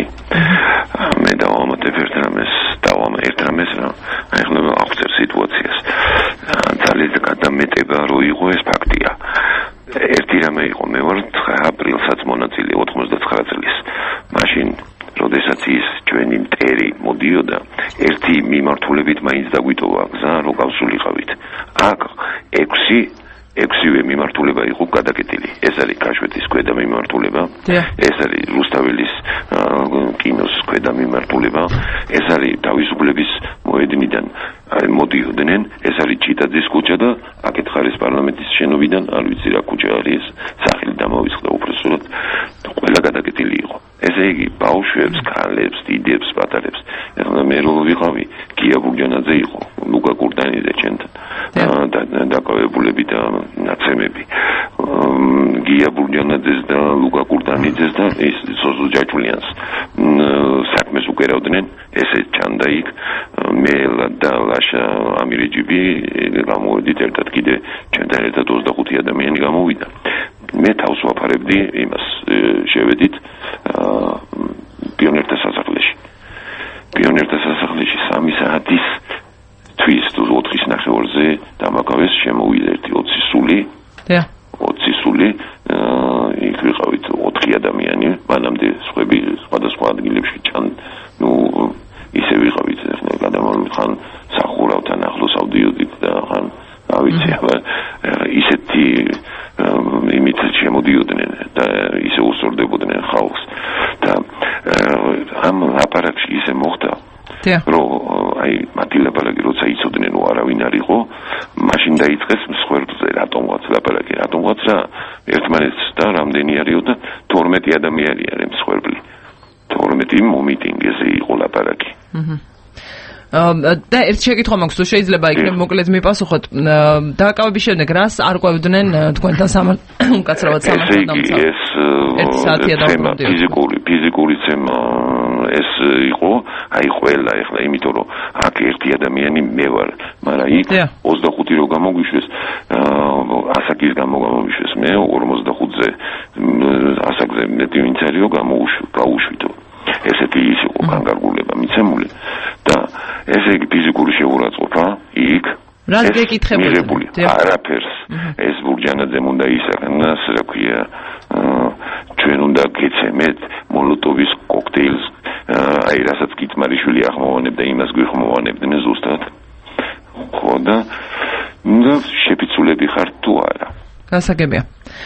მე დავამატებ ერთ რამეს, დავამ ერთ რამეს რა. აი ახლა აღწერ სიტუაციას. ძალით გადამეტება რო იყო ეს ფაქტია. ერთი რამე იყო, მე ვარ აპრილსაც მონაწილე ოთხმოცდათცხრა წლის. მაშინ როდესაც ის ჩვენი მტერი მოდიოდა, ერთი მიმართულებით მაინც დაგვიტოვა გზა, რო გავსულიყავით. აქ ექვსი ექვსივე მიმართულება იყო გადაკეტილი. ეს არის ქაშვეთის ქვედა მიმართულება, ეს არის რუსთაველის კინოს ქვედა მიმართულება. ეს არის თავისუფლების მოედნიდან მოდიოდნენ, ეს არის ჭიტაძის ქუჩა და აქეთ ხარის პარლამენტის შენობიდან, არ ვიცი რა ქუჩა არის, სახელი დამოვიწყდა უბრალოდ. ყველა გადაკეტილი იყო. ესე იგი, ბავშვებს, ქალებს, დიდებს, პატარებს. ეხლა მე რო ვიყავი, გია ბურჯანაძე იყო, ლუკა კურდანიძე ჩვენთან. და დაკავებულები და ნაცემები. გია ბურჯანაძეს და ლუკა კურდანიძეს და ის სოზო ჯაჭულიანს საქმეს უკერავდნენ, ესე ჩანდა იქ. მე და ლაშა ამირეჯიბი გამოვედით ერთად კიდე ჩვენთან ერთად ოცდახუთი ადამიანი გამოვიდა. მე თავს ვაფარებდი იმას შევედით პიონერთა სასახლეში. პიონერთა სასახლეში სამი საათის თვის თუ ოთხის ნახევარზე დამაკავეს შემოვიდა ერთი ოცი სული. და ოცი სული იქ ვიყავით ოთხი ადამიანი, მანამდე სხვები სხვადასხვა ადგილებში ჩან ნუ ისე ვიყავით ახლა გადამავლით ხან სახურავთან ახლოს ავდიოდით და ხან რა ვიცი აბა ისეთი იმით შემოდიოდნენ და ისე უსწორდებოდნენ ხალხს და ამ აპარატში ისე მოხდა რომ აი მათი ლაპარაკი როცა იცოდნენ რომ არავინ არ იყო მაშინ დაიწყეს მსხვერპლზე რატომღაც ლაპარაკი რატომღაც რა ერთმანეთს და რამდენი არისო და თორმეტი ადამიანი არის მსხვერპლი თორმეტი მომიტინგეზე იყო ლაპარაკი და ერთ შეკითხვა მაქვს თუ შეიძლება იქნებ მოკლედ მიპასუხოთ დააკავების შემდეგ რას არ ყვევდნენ თქვენთან სამართალ უკაცრავად სამართალდამცავ ეს ფიზიკური ფიზიკური ცემა ეს იყო აი ყველა ეხლა იმიტომ რომ აქ ერთი ადამიანი მე ვარ მაგრამ იქ ოცდახუთი რო გამოგვიშვეს ასაკის გამო გამოგვიშვეს მე ორმოცდახუთზე ასაკზე მეტი ვინც არისო გამოუშვითო ესეთი ის იყო განკარგულება მიცემული და ესე იგი ფიზიკური შეურაცხყოფა იქ რას გეკითხებოდი არაფერს ეს ბურჯანაძემ უნდა ისახნას რა ქვია ჩვენ უნდა გეცემეთ მოლოტოვის კოქტეილს აი რასაც კიტმარიშვილი ახმოვანებდა იმას გვიხმოვანებდნენ ზუსტად ხო და შეფიცულები ხართ თუ არა გასაგებია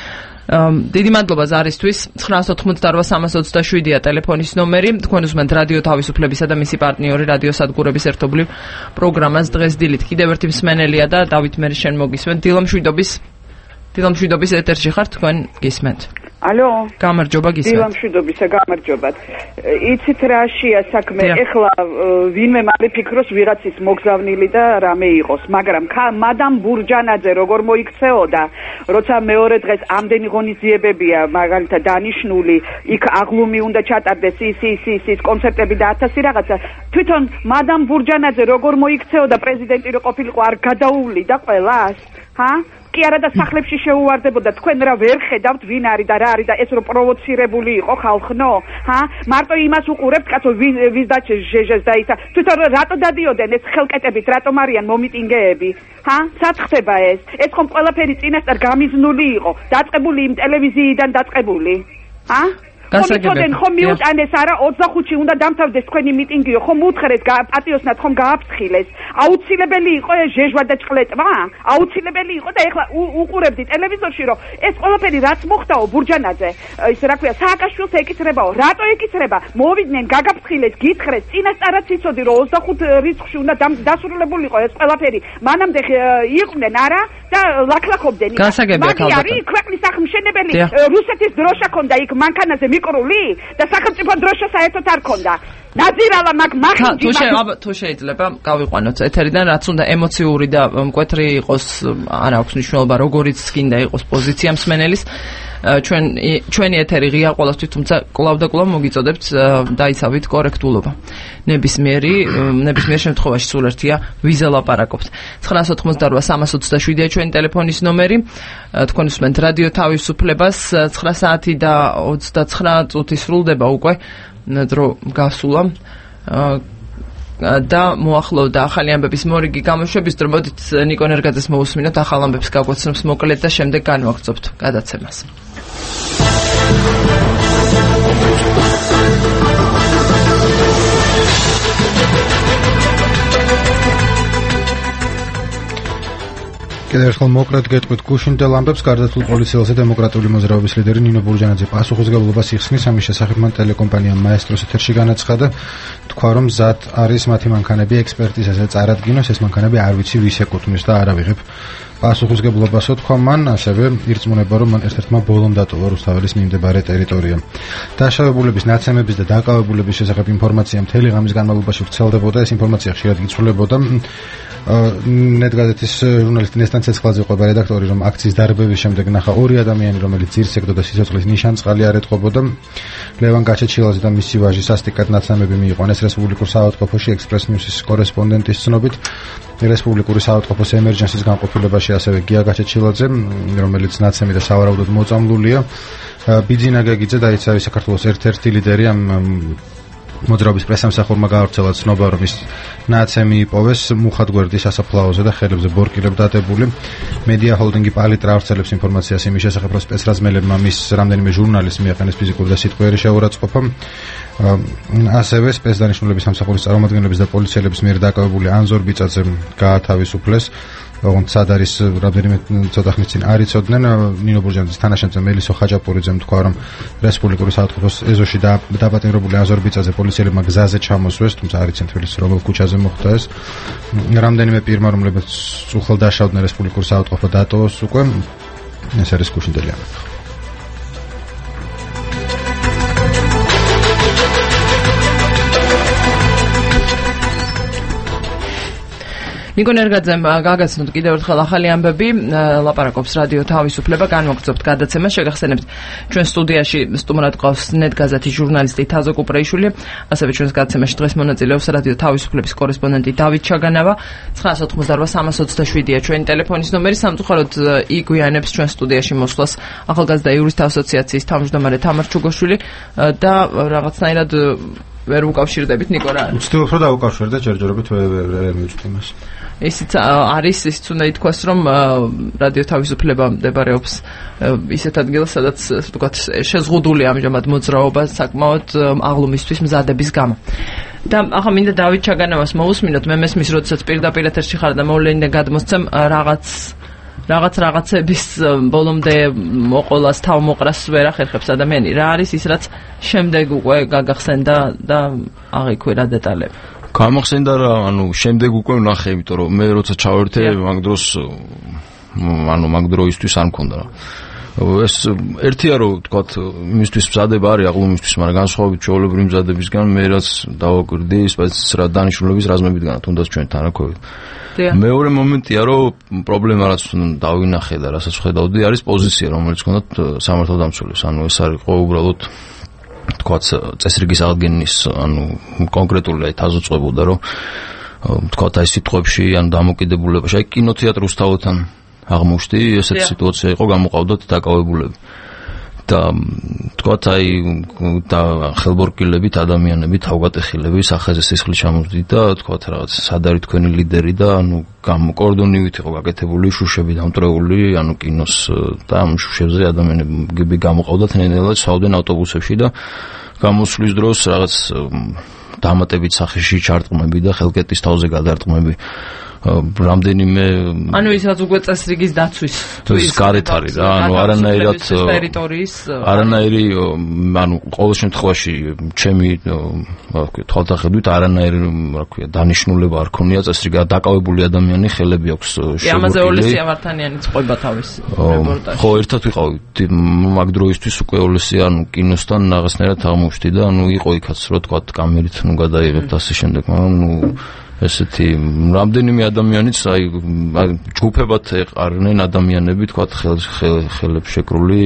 დიდი მადლობა ზარისთვის ცხრაასი ოთხმოცდაოთხ სამას ოცდაშვიდია ტელეფონის ნომერი თქვენ უსმენთ რადიო თავისუფლებისა და მისი პარტნიორი რადიო სადგურების ერთობლივ პროგრამას დღეს დილით კიდევ ერთი მსმენელია და დავით მე შენ მოგისმენთ დილო მშვიდობის დილო მშვიდობის ეთერში ხართ თქვენ გისმენთ ალო გამარჯობა გისმენთ დილო მშვიდობისა გამარჯობათ იცით რაშია საქმე ეხლა ვინმე მალე ფიქრობს ვიღაცის მოგზავნილი და რამე იყოს მაგრამ მადამ ბურჯანაძე როგორ მოიქცეოდა როცა მეორე დღეს ამდენი ღონისძიებებია მაგალითად დანიშნული იქ აღლუმი უნდა ჩატარდეს ის ის ის ის კონცერტები და ათასი რაღაცა თვითონ მადამ ბურჯანაძე როგორ მოიქცეოდა პრეზიდენტი რო ყოფილიყო არ გადაუვლიდა ყველას ჰა კი არა და სახლებში შეუვარდებოდა თქვენ რა ვერ ხედავთ ვინ არის და რა არის და ეს რო პროვოცირებული იყო ხალხნო ჰა მარტო იმას უყურებთ კაცო ვის დაჩეს ჟეჟეს და ისა თვითონ რატო დადიოდნენ ეს ხელკეტებით რატომ არიან მომიტინგეები ჰა სად ხდება ეს ეს ხომ ყველაფერი წინასწარ გამიზნული იყო დაწყებული იმ ტელევიზიიდან დაწყებული ჰა გასაგებია ხომ მიუტანეს არა ოცდახუთში უნდა დამთავრდეს თქვენი მიტინგიო ხომ უთხრეს პატიოსნად ხომ გააფრთხილეს აუცილებელი იყო ეს ჟეჟვა და ჭყლეტვა აუცილებელი იყო და ეხლა უყურებდი ტელევიზორში რომ ეს ყველაფერი რაც მოხდაო ბურჯანაძე ის რა ქვია სააკაშვილს ეკიცრებაო რატო ეკიცრება მოვიდნენ გაგაფრთხილეს გითხრეს წინასწარაც იცოდი რომ ოცდახუთ რიცხვში უნდა დასრულებულიყო ეს ყველაფერი მანამდე იყვნენ არა და ლაქლაქობდნენ გასაგებია მაგარი ქვეყნის აღმშენებელი რუსეთის დროშა ქონდა იქ მანქანაზე მიკრული და სახელმწიფო დროშა საერთოდ არ ქონდა ნაძირალა მაგ მაგ თუ შეიძლება გავიყვანოთ ეთერიდან რაც უნდა ემოციური და მკვეთრი იყოს არ აქვს მნიშვნელობა როგორიც გინდა იყოს პოზიცია მსმენელის ჩვენ ჩვენი ეთერი ღია ყოველთვის თუმცა კლავ და კლავ მოგიწოდებთ დაიცავით კორექტულობა ნებისმიერი ნებისმიერ შემთხვევაში სულ ერთია ვიზე ლაპარაკობთ ცხრაასი ოთხმოცდაოთხ სამას ოცდაშვიდია ჩვენი ტელეფონის ნომერი თქვენ უსმენთ რადიო თავისუფლებას ცხრა საათი და ოცდაცხრა წუთი სრულდება უკვე დრო გასულა და მოახლოვდა ახალი ამბების მორიგი გამოშვების დრო მოდით ნიკო ნერგაძეს მოусმინოთ ახალ ამბებს გაგვაცნობს მოკლედ და შემდეგ განვაგრძობთ გადაცემას კიდევ ერთხელ მოკლედ გეტყვით გუშინდელ ამბებს გარდაცვლილ პოლიციელზე დემოკრატიული მოძრაობის ლიდერი ნინო ბურჯანაძე პასუხისმგებლობას იხსნის ამის შესახებ მან ტელეკომპანია მაესტროს ეთერში განაცხადა, თქვა რომ მზად არის მათი მანქანები ექსპერტიზაზე წარადგინოს, ეს მანქანები არ ვიცი ვის ეკუთვნის და არ ავიღებ პასუხისმგებლობასო, თქვა მან, ასევე ირწმუნება რომ მან ერთ-ერთმა ბოლომ დატოვა რუსთაველის მიმდებარე ტერიტორია. დაშავებულების, ნაცემების და დაკავებულების შესახებ ინფორმაცია მთელი ღამის განმავლობაში ვრცელდებოდა, ეს ინფორმაცია ხშირად იცვლებოდა. ნეტგაზეთის ჟურნალისტი ნესტან ცეცხლაძე ყვება რედაქტორი, რომ აქციის დარბევის შემდეგ ნახა ორი ადამიანი, რომელიც ძირს ეკდოდა სიცოცხლის ნიშანწყალი არ ეტყობოდა. ლევან გაჩეჩილაძე და მისი ვაჟი სასტიკად ნაცემები მიიყვანეს რესპუბლიკურ საავადმყოფოში ექსპრეს ნიუსის კორესპონდენტის ცნობით. რესპუბლიკური საავადმყოფოს ემერჯენსის განყოფილებაში ასევე გია გაჩეჩილაძე, რომელიც ნაცემი და სავარაუდოდ მოწამლულია. ბიძინა გეგიძე დაიცავი საქართველოს ერთ-ერთი ლიდერი ამ მოძრაობის პრესამსახურმა გაავრცელა ცნობა, რომ ის ნაცემი იპოვეს მუხათგვერდის სასაფლაოზე და ხელებზე ბორკილებ დადებული. მედია ჰოლდინგი პალიტრა ავრცელებს ინფორმაციას იმის შესახებ, რომ სპეცრაზმელებმა მის რამდენიმე ჟურნალისტს მიაყენეს ფიზიკური და სიტყვიერი შეურაცხყოფა. ასევე სპეცდანიშნულების სამსახურის წარმომადგენლების და პოლიციელების მიერ დაკავებული ანზორ ბიწაძე გაათავისუფლეს. ოღონდ სად არის რამდენიმე ცოტა ხნის წინ არ იცოდნენ. ნინო ბურჯანაძის თანაშემწე მელისო ხაჭაპურიძემ თქვა, რომ რესპუბლიკური საავადმყოფოს ეზოში დაპატიმრებული ანზორ ბიწაძე პოლიციელებმა გზაზე ჩამოსვეს, თუმცა არ იციან თბილისის რომელ ქუჩაზე მოხდა ეს. რამდენიმე პირმა, რომლებიც უხელ დაშავდნენ რესპუბლიკურ საავადმყოფო დატოვოს უკვე. ეს არის გუშინდელი ამბები. ნიკო ნერგაძემ გაგაცნოთ კიდევ ერთხელ ახალი ამბები, ლაპარაკობს რადიო თავისუფლება, განვაგრძობთ გადაცემას, შეგახსენებთ ჩვენ სტუდიაში სტუმრად ყავს ნეტგაზეთის ჟურნალისტი თაზო კუპრეიშვილი, ასევე ჩვენს გადაცემაში დღეს მონაწილეობს რადიო თავისუფლების კორესპონდენტი დავით ჩაგანავა. ცხრაას ოთხმოცდაორვა სამას ოცდაშვიდია ჩვენი ტელეფონის ნომერი, სამწუხაროდ იგვიანებს ჩვენ სტუდიაში მოსვლას ახალგაზრდა იურისტთა ასოციაციის თავმჯდომარე თამარ ჩუგოშვილი და რაღაცნაირად ვერ უკავშირდებით ნიკო რა. ვცდილობ რომ დავუკავშირდე, ჯერჯერობით ვერ მივჭდი მას. ისიც არის, ისიც უნდა ითქვას, რომ რადიო თავისუფლება მდებარეობს ისეთ ადგილას, სადაც ასე ვთქვათ, შეზღუდული ამჟამად მოძრაობა საკმაოდ აღლუმისთვის მზადების გამო. და ახლა მინდა დავით ჩაგანავას მოусმინოთ, მე მესმის, როდესაც პირდაპირ ეთერში ხარ და მოვლენიდან გადმოსცემ რაღაც რაღაც რაღაცების ბოლომდე მოყოლას, თავმოყრას ვერ ახერხებს ადამიანი. რა არის ის, რაც შემდეგ უკვე გაგახსენდა და აღიქვე რა დეტალები? გამახსენდა რა, ანუ შემდეგ უკვე ვნახე, იმიტომ რომ მე როცა ჩავერთე, მაგ დროს ანუ მაგ დროისთვის არ მქონდა რა. ეს ერთია რომ თქვათ, იმისთვის მზადება არის აღლუმისთვის, მაგრამ განსხვავებით ჩვეულებრივი მზადებისგან მე რაც დავაკვირდი სპეცრა დანიშნულების რაზმებიდან, თუნდაც ჩვენ თანაქვევით. მეორე მომენტია, რომ პრობლემა რაც დავინახე და რასაც ვხედავდი, არის პოზიცია, რომელიც ჰქონდათ სამართალდამცველებს. ანუ ეს არის ყო უბრალოდ თქვათ წესრიგის აღდგენის, ანუ კონკრეტული აი თაზო წვებოდა, რომ თქვათ აი სიტყვებში, ანუ დამოკიდებულებაში, აი კინოთეატრ რუსთავთან აღმოჩნდი, ესეთი სიტუაცია იყო, გამოყავდათ დაკავებულები. და თქვათ აი და ხელბორკილებით ადამიანები, თავგატეხილები სახეზე სისხლი ჩამოვდით და თქვათ რაღაც სად არის თქვენი ლიდერი და ანუ კორდონივით იყო გაკეთებული შუშები დამტრეული, ანუ კინოს და ამ შუშებზე ადამიანები გამოყავდათ, ნელ-ნელა ცავდნენ ავტობუსებში და გამოსვლის დროს რაღაც დამატებით სახეში ჩარტყმები და ხელკეტის თავზე გადარტყმები. რამდენიმე ანუ ის რაც უკვე წესრიგის დაცვის ის გარეთ არის რა, ანუ არანაირად ტერიტორიის არანაირი, ანუ ყოველ შემთხვევაში ჩემი რა ვქვია თვალთახედვით არანაირი რა ვქვია დანიშნულება არ ქონია წესრიგი, დაკავებული ადამიანი ხელები აქვს შეგორტილი. ამაზე ოლესი ამართანიანიც ყვება თავის რეპორტაჟში. ხო, ერთად ვიყავით მაგ დროისთვის უკვე ოლესი, ანუ კინოსთან რაღაცნაირად აღმოჩნდი და ანუ იყო იქაც რო თქვა კამერით ნუ გადაიღებთ ასე შემდეგ, მაგრამ ნუ ესეთი რამდენიმე ადამიანიც აი ჯგუფებად ეყარნენ ადამიანები, თქვათ ხელებს შეკრული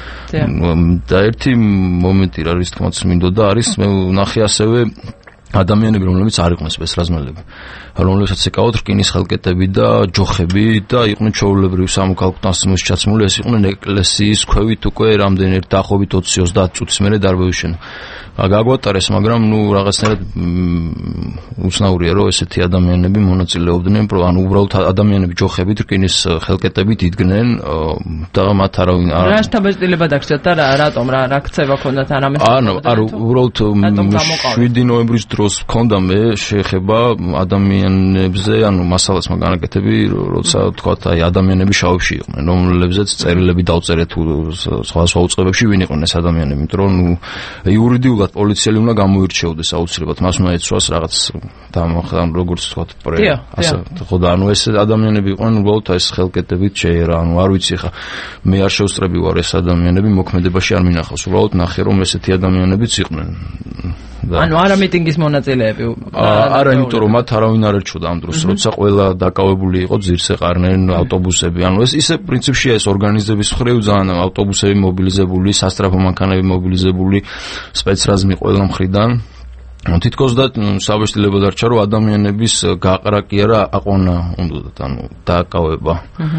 და ერთი მომენტი რა არის თქმაც მინდოდა არის, მე ვნახე ასევე ადამიანები, რომლებიც არ იყვნენ სპეცრაზმელები, რომლებსაც ეკავათ რკინის ხელკეტები და ჯოხები და იყვნენ ჩვეულებრივი სამოქალაქო დასმის ჩაცმული, ეს იყვნენ ეკლესიის ქვევით უკვე რამდენიმე დაახლოებით ოცი ოცდაათი წუთის მერე დარბევის შენა. გაგვატარეს, მაგრამ ნუ რაღაცნაირად უცნაურია, რომ ესეთი ადამიანები მონაწილეობდნენ, ანუ უბრალოდ ადამიანები ჯოხებით, რკინის ხელკეტებით იდგნენ და მათ არავინ არ რა შთაბეჭდილება დაგჭირდა და რატომ რა რა ქცევა ქონდათ არამეს? ანუ არა, უბრალოდ შვიდი ნოემბრის დროს მქონდა მე შეეხება ადამიანებზე, ანუ მასალას მაგანაკეთები, როცა თქვა აი ადამიანები შავებში იყვნენ, რომლებზეც წერილები დავწერე თუ სხვა სხვა უწყებებში ვინ იყვნენ ეს ადამიანები, იმიტომ რომ ნუ იურიდიულად პოლიციელი უნდა გამოირჩეოდეს აუცილებლად, მას უნდა ეცვას რაღაც დამახან როგორც თქვა პრე ასე ხო და ანუ ეს ადამიანები იყვნენ უბრალოდ ეს ხელკეტებით შეერა, ანუ არ ვიცი ხა მე არ შევსწრები ვარ ეს ადამიანები მოქმედებაში არ მინახავს, უბრალოდ ნახე რომ ესეთი ადამიანებიც იყვნენ. ანუ არა მიტინგის მონაწილეები. არა, იმიტომ რომ მათ არავინ არ ერჩოდა ამ დროს, როცა ყველა დაკავებული იყო ძირს ეყარნენ ავტობუსები. ანუ ეს ისე პრინციპშია ეს ორგანიზების მხრივ ძალიან ავტობუსები მობილიზებული, სასტრაფო მანქანები მობილიზებული, სპეცრაზმი ყველა მხრიდან. თითქოს და საბეჭდილება დარჩა რომ ადამიანების გაყრა კი არა აყვანა უნდათ, ანუ დააკავება.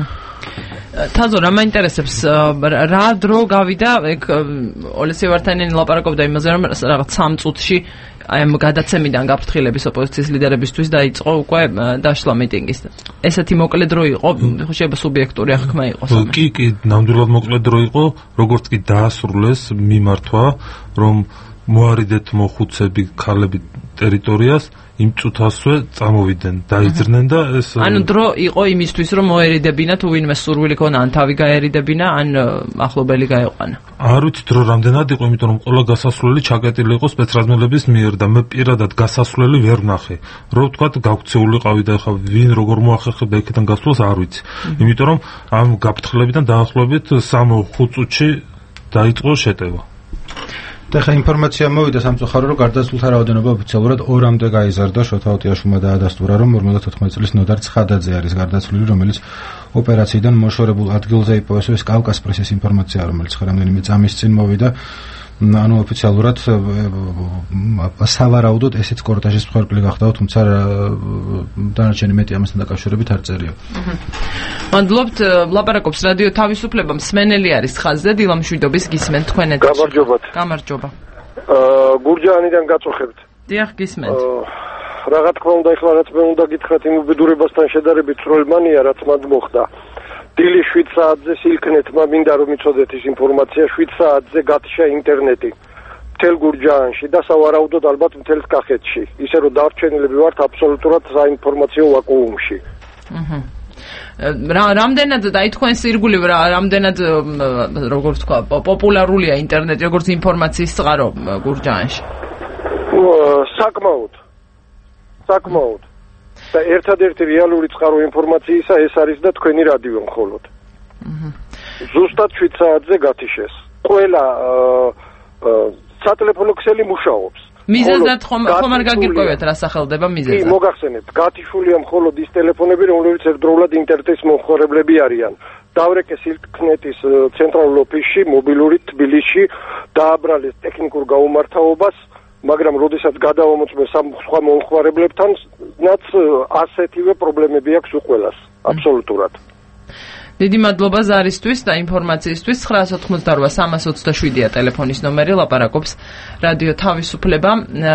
თაზო რა მაინტერესებს რა დრო გავიდა ეგ ოლესი ვარდანიანი ლაპარაკობდა იმაზე რომ რაღაც სამ წუთში აი ამ გადაცემიდან გაფრთხილების ოპოზიციის ლიდერებისთვის დაიწყო უკვე დაშლა მიტინგის. ესეთი მოკლე დრო იყო, ხო შეიძლება სუბიექტური აღქმა იყოს. კი, კი, ნამდვილად მოკლე დრო იყო, როგორც კი დაასრულეს მიმართვა, რომ მოარიდეთ მოხუცები ქალები ტერიტორიას, იმ წუთასვე წამოვიდნენ, დაიძრნენ და ეს ანუ დრო იყო იმისთვის რომ მოერიდებინა თუ ვინმე სურვილი ქონა ან თავი გაერიდებინა ან ახლობელი გაეყვანა. არ ვიცი დრო რამდენად იყო, იმიტომ რომ ყველა გასასვლელი ჩაკეტილი იყო სპეცრაზმელების მიერ და მე პირადად გასასვლელი ვერ ვნახე. რო ვთქვათ გავქცეულიყავი და ხა ვინ როგორ მოახერხებდა იქიდან გასვლას არ ვიცი. იმიტომ რომ ამ გაფრთხილებიდან დაახლოებით სამ ხუთ წუთში დაიწყო შეტევა. და ხა ინფორმაცია მოვიდა სამწუხარო რომ გარდაცვლილთა რაოდენობა ოფიციალურად ორამდე გაიზარდა. შოთა ოტიაშვილმა დაადასტურა რომ ორმოცდათოთხმეტ წლის ნოდარ ცხადაძე არის გარდაცვლილი, რომელიც ოპერაციიდან მოშორებულ ადგილზე იპოვეს. ეს კავკას პრესის ინფორმაცია, რომელიც ხა რამდენიმე წამის წინ მოვიდა. ანუ ოფიციალურად სავარაუდოდ ესეც კორტაჟის მსხვერპლი გახდა, თუმცა დანარჩენი მეტი ამასთან დაკავშირებით არ წერია. მადლობთ, ლაპარაკობს რადიო თავისუფლება, მსმენელი არის ხაზზე, დილამშვიდობის გისმენთ თქვენ ეთერში. გამარჯობათ. გამარჯობა. აა გურჯაანიდან გაწუხებთ. დიახ, გისმენთ. რა თქმა უნდა, ეხლა რაც მე უნდა გითხრათ იმ უბედურებასთან შედარებით სროლმანია, რაც მანდ მოხდა. დილის შვიდ საათზე სილქნეთმა მინდა რომ იცოდეთ ის ინფორმაცია, შვიდ საათზე გათიშა ინტერნეტი მთელ გურჯაანში და სავარაუდოდ ალბათ მთელ კახეთში. ისე რომ დარჩენილები ვართ აბსოლუტურად საინფორმაციო ვაკუუმში. აჰა. რა რამდენად დაითქვენს ირგვლივ რა რამდენად როგორ ვთქვა პოპულარულია ინტერნეტი როგორც ინფორმაციის წყარო გურჯაანში? საკმაოდ. საკმაოდ. და ერთადერთი რეალური წყარო ინფორმაციისა ეს არის და თქვენი რადიო მხოლოდ. აჰა. ზუსტად შვიდ საათზე გათიშეს. ყველა სატელეფონო ქსელი მუშაობს. მიზეზად ხომ ხომ არ გაგირკვევთ რა სახელდება მიზეზად? კი, მოგახსენებთ, გათიშულია მხოლოდ ის ტელეფონები, რომლებიც ერთდროულად ინტერნეტის მომხმარებლები არიან. დავრეკე სილქნეთის ცენტრალურ ოფისში, მობილური თბილისში, დააბრალეს ტექნიკურ გაუმართავობას, მაგრამ როდესაც გადავამოწმე სამ სხვა მომხმარებლებთან, ნაც ასეთივე პრობლემები აქვს უყველას, აბსოლუტურად. დიდი მადლობა ზარისთვის და ინფორმაციისთვის. ცხრა ოცდაოთხმოცდარვა სამას ოცდაშვიდია ტელეფონის ნომერი, ლაპარაკობს რადიო თავისუფლება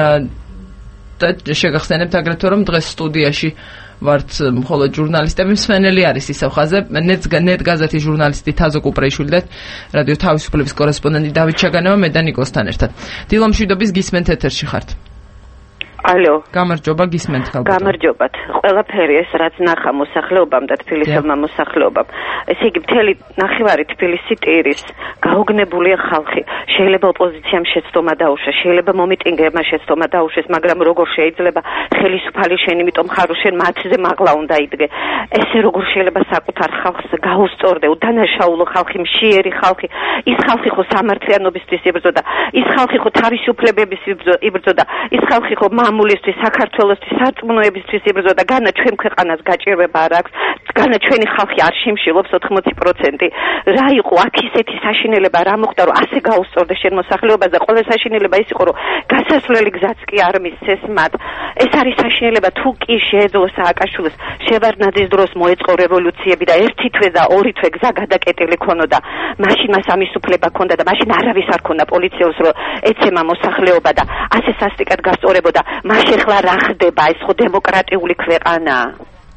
და შეგახსენებთ აგრეთვე რომ დღეს სტუდიაში ვართ მხოლოდ ჟურნალისტები, მსმენელი არის ისევ ხაზე, ნეტ გაზეთის ჟურნალისტი თაზო კუპრეიშვილი და რადიო თავისუფლების კორესპონდენტი დავით ჩაგანავა მე და ნიკოსთან ერთად. დილამშვიდობის გისმენთ ეთერში ხართ. ალო. გამარჯობა, გისმენთ ხალხო. გამარჯობათ. ყველაფერი ეს რაც ნახა მოსახლეობამ და თბილისელმა მოსახლეობამ. ესე იგი მთელი ნახევარი თბილისი ტირის გაუგნებულია ხალხი. შეიძლება ოპოზიციამ შეცდომა დაუშვეს, შეიძლება მომიტინგეებმა შეცდომა დაუშვეს, მაგრამ როგორ შეიძლება ხელისუფალი შენ იმიტომ ხარ შენ მათზე მაღლა უნდა იდგე. ესე როგორ შეიძლება საკუთარ ხალხს გაუსწორდე, უდანაშაულო ხალხი, მშიერი ხალხი, ის ხალხი ხო სამართლიანობისთვის იბრძოდა, ის ხალხი ხო თავისუფლებების იბრძოდა, ის ხალხი ხო მამულისთვის, საქართველოსთვის, სარწმუნოებისთვის იბრძოდა, განა ჩვენ ქვეყანას გაჭირვება არ აქვს, განა ჩვენი ხალხი არ შიმშილობს ოთხმოცი პროცენტი. რა იყო აქ ისეთი საშინელება, რა მოხდა, რომ ასე გაუსწორდე შენ მოსახლეობას და ყველა საშინელება ის იყო, რომ გასასვლელი გზაც კი არ მისცეს მათ. ეს არის საშინელება, თუ კი შეეძლო სააკაშვილს შევარდნაძის დროს მოეწყო რევოლუციები და ერთი თვე და ორი თვე გზა გადაკეტილი ქონოდა. მაშინ მას ამის უფლება ქონდა და მაშინ არავის არ ქონდა პოლიციელს, რომ ეცემა მოსახლეობა და ასე სასტიკად გასწორებოდა. მაშინ ახლა რა ხდება? ეს ხო დემოკრატიული ქვეყანაა.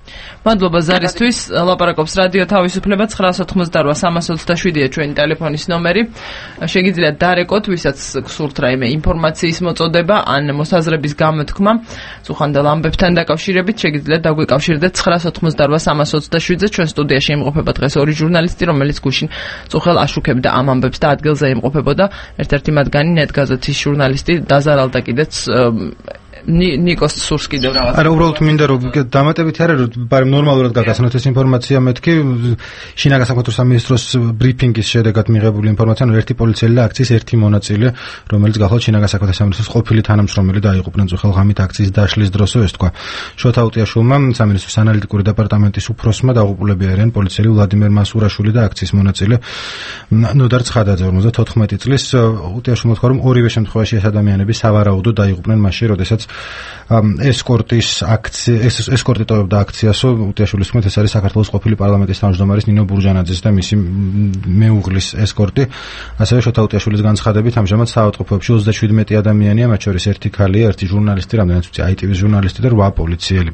მადლობა ზარისთვის. ლაპარაკობს რადიო თავისუფლება ცხრაას ოთხმოცდაოთხ სამას ოცდაშვიდია ჩვენი ტელეფონის ნომერი. შეგიძლიათ დარეკოთ, ვისაც გსურთ რაიმე ინფორმაციის მოწოდება ან მოსაზრების გამოთქმა წუხანდელ ამბებთან დაკავშირებით, შეგიძლიათ დაგვიკავშირდეთ ცხრაას ოთხმოცდაოთხ სამას ოცდაშვიდზე. ჩვენ სტუდიაში იმყოფება დღეს ორი ჟურნალისტი, რომელიც გუშინ წუხელ აშუქებდა ამ ამბებს და ადგილზე იმყოფებოდა ერთ-ერთი მათგანი ნეტ გაზეთის ჟურნალისტი დაზარალდა კიდეც ნიკოს სურს კიდევ რაღაც. არა, უბრალოდ მინდა რომ დამატებითი არა რომ ბარემ ნორმალურად გაგაცნოთ ეს ინფორმაცია მეთქი შინაგან საქმეთა სამინისტროს ბრიფინგის შედეგად მიღებული ინფორმაცია, რომ ერთი პოლიციელი და აქციის ერთი მონაწილე, რომელიც გახლავთ შინაგან საქმეთა სამინისტროს ყოფილი თანამშრომელი და აიღუპნენ წუხელ ღამით აქციის დაშლის დროსო, ეს თქვა. შოთა უტიაშვილმა სამინისტროს ანალიტიკური დეპარტამენტის უფროსმა დაღუპულები არიან პოლიციელი ვლადიმერ მასურაშვილი და აქციის მონაწილე ნოდარ ცხადაძე ორმოცდათოთხმეტი წლის. უტიაშვილმა თქვა რომ ორივე შემთხვევაში ეს ადამიანები სავარაუდოდ დაიღუპნენ მაშინ, როდესაც ესკორტის აქცია ესკორტი ტოვებდა აქციასო. უტიაშვილის თქმით ეს არის საქართველოს ყოფილი პარლამენტის თავმჯდომარის ნინო ბურჯანაძის და მისი მეუღლის ესკორტი. ასევე შოთა უტიაშვილის განცხადებით ამჟამად საავადმყოფოებში ოცდაშვიდმეტი ადამიანია, მათ შორის ერთი ქალია, ერთი ჟურნალისტი, რამდენიც ვიცი აი ტი ვის ჟურნალისტი და რვა პოლიციელი.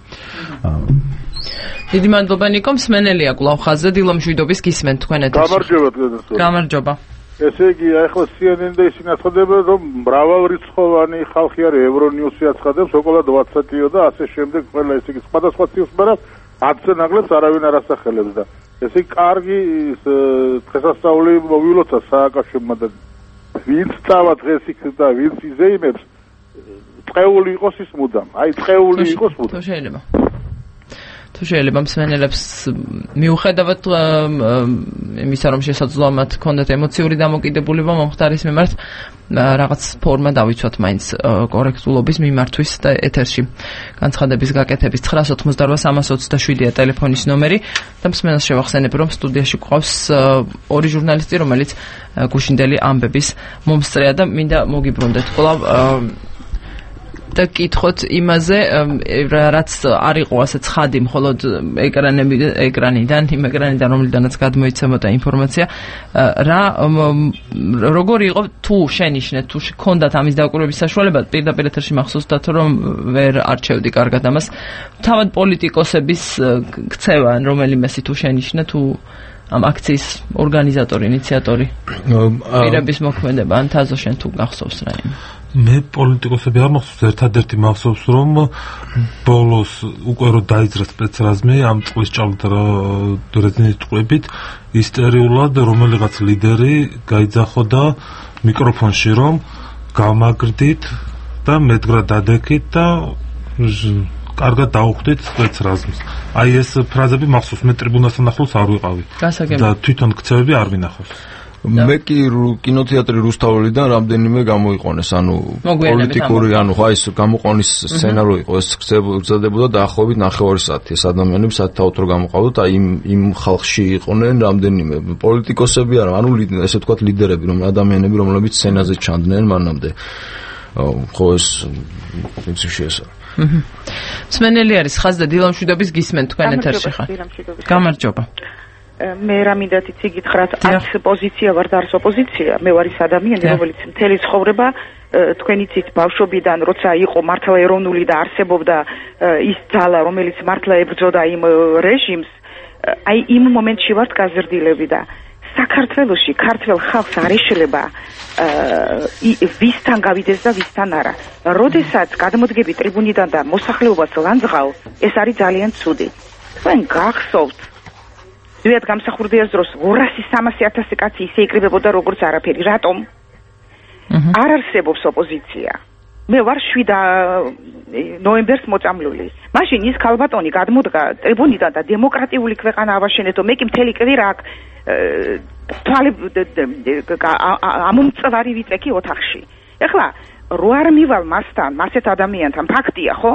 დიდი მადლობა ნიკო, მსმენელია კვლავ ხაზზე, დილომშვიდობის გისმენთ თქვენ ეთერში. გამარჯობა დღესდღეობით. გამარჯობა. ესე იგი, ახლა სი ენ ენ და ისინი აცხადებენ, რომ მრავალრიცხოვანი ხალხი არის, ევრონიუსი აცხადებს, ოკოლად ვატსაპიო და ასე შემდეგ, ყველა ესე იგი სხვადასხვა ციფრებს ათზე ნაკლებს არავინ არ ასახელებს და ესე იგი, კარგი დღესასწაული მოვილოცა სააკაშემმა და ვინც წავა დღეს იქ და ვინც იზეიმებს, წეული იყოს ის მუდამ. აი, წეული იყოს მუდამ. თუ შეიძლება. თუ შეიძლება მსმენელებს მიუხედავად იმისა, რომ შესაძლოა მათ ჰქონდათ ემოციური დამოკიდებულება მომხდარის მიმართ, რაღაც ფორმა დავიცვათ მაინც კორექტულობის მიმართვის და ეთერში განცხადების გაკეთების ცხრაას ოთხმოცდაოთხ სამას ოცდაშვიდია ტელეფონის ნომერი და მსმენელს შევახსენებ, რომ სტუდიაში გვყავს ორი ჟურნალისტი, რომელიც გუშინდელი ამბების მომსწრეა და მინდა მოგიბრუნდეთ კვლავ და კითხოთ იმაზე, რაც არ იყო ასე ცხადი, მხოლოდ ეკრანები ეკრანიდან, იმ ეკრანიდან, რომლიდანაც გადმოიცემოდა ინფორმაცია, რა როგორი იყო თუ შენიშნეთ, თუ ჰქონდათ ამის დაკვირვების საშუალება, პირდაპირ ეთერში მახსოვსდათ, რომ ვერ არჩევდი კარგად ამას. თავად პოლიტიკოსების ქცევა, რომელიმესი თუ შენიშნე, თუ ამ აქციის ორგანიზატორი, ინიციატორი, პირების მოქმედება, ან თაზო შენ თუ გახსოვს რაიმე? მე პოლიტიკოსები არ მახსოვს, ერთადერთი მახსოვს, რომ ბოლოს უკვე რომ დაიძრა სპეცრაზმი ამ წლის ჭავლეთ ტყვებით, ისტორიულად რომელიღაც ლიდერი გაიძახოდა მიკროფონში, რომ გამაგრდით და მედგრად დადექით და კარგად დაუხდით სპეცრაზმს. აი ეს ფრაზები მახსოვს, მე ტრიბუნასთან ახლოს არ ვიყავი და თვითონ ქცევები არ ვნახავს. მე კი კინოთეატრი რუსთაველიდან რამდენიმე გამოიყონეს, ანუ პოლიტიკური, ანუ ხა ის გამოყვანის სცენა რო იყო, ეს გრძელდებოდა დაახლოებით ნახევარი საათი, ეს ადამიანები საათაოდ რო გამოყავდათ, აი იმ იმ ხალხში იყვნენ რამდენიმე პოლიტიკოსები არა, ანუ ესე ვთქვათ ლიდერები, რომ ადამიანები, რომლებიც სცენაზე ჩანდნენ მანამდე. ხო ეს პრინციპში ესაა. მსმენელი არის ხაზზე, დილამშვიდობის გისმენთ თქვენ ეთერში ხარ. გამარჯობა. მე რა მინდათ იცი გითხრათ, არც პოზიცია ვარ და არც ოპოზიცია, მე ვარ ის ადამიანი, რომელიც მთელი ცხოვრება თქვენ იცით ბავშვობიდან, როცა იყო მართლა ეროვნული და არსებობდა ის ძალა, რომელიც მართლა ებრძოდა იმ რეჟიმს, აი იმ მომენტში ვართ გაზრდილები და საქართველოში ქართველ ხალხს არ ეშლება ვისთან გავიდეს და ვისთან არა. როდესაც გადმოდგები ტრიბუნიდან და მოსახლეობას ლანძღავ, ეს არის ძალიან ცუდი. თქვენ გახსოვთ ზვიად გამსახურდიას დროს ორასი სამასი ათასი კაცი ისე იკრიბებოდა როგორც არაფერი. რატომ? არ არსებობს ოპოზიცია. მე ვარ შვიდი ნოემბერს მოწამლული. მაშინ ის ქალბატონი გადმოდგა ტრიბუნიდან და დემოკრატიული ქვეყანა ავაშენეთო. მე კი მთელი კვირა აქ თვალე ამომწვარი ვიწექი ოთახში. ეხლა რო არ მივალ მასთან, მასეთ ადამიანთან, ფაქტია, ხო?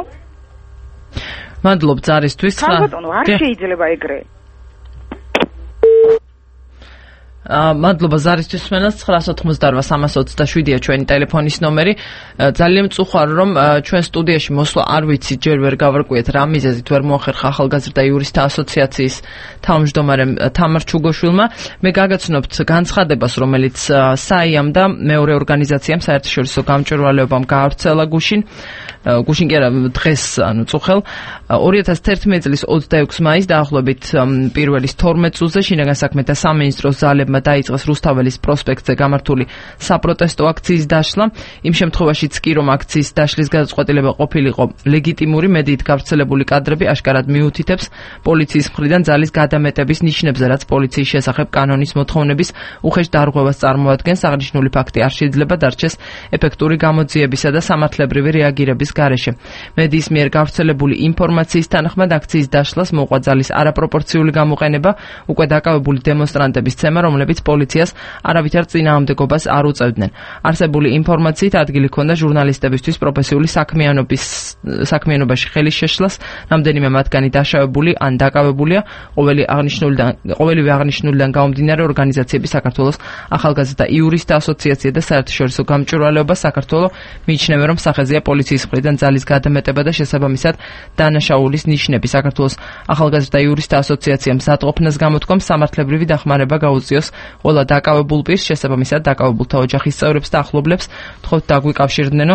მადლობ ზარისთვის. ქალბატონო, არ შეიძლება ეგრე. მადლობა ზარისთვის მსმენელს ცხრაას ოთხმოცდაორვა სამას ოცდაშვიდია ჩვენი ტელეფონის ნომერი. ძალიან მწუხარ რომ ჩვენ სტუდიაში მოსვლა არ ვიცი ჯერ ვერ გავარკვიეთ რა მიზეზით ვერ მოახერხა ახალგაზრდა იურისტთა ასოციაციის თავმჯდომარემ თამარ ჩუგოშვილმა. მე გაგაცნობთ განცხადებას რომელიც საიამ და მეორე ორგანიზაციამ საერთაშორისო გამჭვირვალეობამ გაავრცელა გუშინ გუშინ კი არა დღეს ანუ წუხელ ორი ათას თერთმეტი წლის ოცდაექვსი მაისს დაახლოებით პირველის თორმეტ წუთზე შინაგან საქმეთა სამინისტროს ძალებმა დაიწყეს რუსთაველის პროსპექტზე გამართული საპროტესტო აქციის დაშლა. იმ შემთხვევაშიც კი რომ აქციის დაშლის გადაწყვეტილება ყოფილიყო ლეგიტიმური, მედიით გავრცელებული კადრები აშკარად მიუთითებს პოლიციის მხრიდან ძალის გადამეტების ნიშნებზე, რაც პოლიციის შესახებ კანონის მოთხოვნების უხეშ დარღვევას წარმოადგენს. აღნიშნული ფაქტი არ შეიძლება დარჩეს ეფექტური გამოძიებისა და სამართლებრივი რეაგირების გარეშე. მედიის მიერ გავრცელებული ინფორმაციის თანახმად აქციის დაშლას მოყვა ძალის არაპროპორციული გამოყენება, უკვე დაკავებული დემონსტრანტების ცემა, რომლებიც პოლიციას არავითარ წინააღმდეგობას არ უწევდნენ. არსებული ინფორმაციით ადგილი ჰქონდა ჟურნალისტებისთვის პროფესიული საქმიანობის საქმიანობაში ხელის შეშლას, რამდენიმე მათგანი დაშავებული ან დაკავებულია. ყოველი აღნიშნულიდან ყოველივე აღნიშნულიდან გამომდინარე ორგანიზაციები საქართველოს ახალგაზრდა იურისტთა ასოციაცია და საერთაშორისო გამჭვირვალეობა საქართველოს მიიჩნევენ რომ სახეზეა პოლიციის მხრიდან ძალის გადამეტება და შესაბამისად დანაშაულის ნიშნები. საქართველოს ახალგაზრდა იურისტთა ასოციაციამ მზადყოფნას გამოთქვამს სამართლებრივი დახმარება გაუწიოს ყველა დაკავებულ პირს, შესაბამისად დაკავებულთა ოჯახის წევრებს და ახლობლებს თხოვთ დაგვიკავშირდნენო.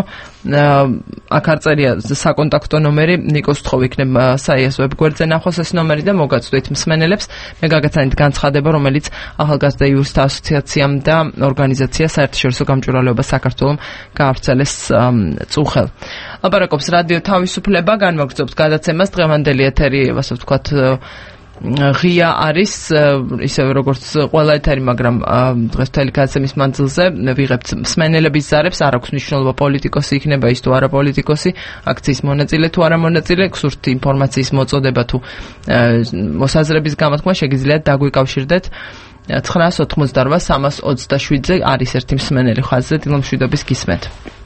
აქ არ წერია საკონტაქტო ნომერი, ნიკოს თხოვ იქნებ საიას ვებგვერდზე ნახოს ეს ნომერი და მოგაწვდით მსმენელებს. მე გაგაცანით განცხადება, რომელიც ახალგაზრდა იურისტთა ასოციაციამ და ორგანიზაცია საერთაშორისო გამჭვირვალეობა საქართველოს გაავრცელეს წუხელ. ლაპარაკობს რადიო თავისუფლება, განმოგრძობთ გადაცემას. დღევანდელი ეთერი, ასე ვთქვათ, ღია არის ისევ როგორც ყველა ეთერი, მაგრამ დღეს მთელი გადაცემის მანძილზე ვიღებთ მსმენელების ზარებს, არ აქვს მნიშვნელობა პოლიტიკოსი იქნება ის თუ არა პოლიტიკოსი, აქციის მონაწილე თუ არა მონაწილე, გსურთ ინფორმაციის მოწოდება თუ მოსაზრების გამოთქმა, შეგიძლიათ დაგვიკავშირდეთ ცხრაას ოთხმოცდაორვა სამას ოცდაშვიდზე არის ერთი მსმენელი ხაზზე. დილამშვიდობის გისმენთ.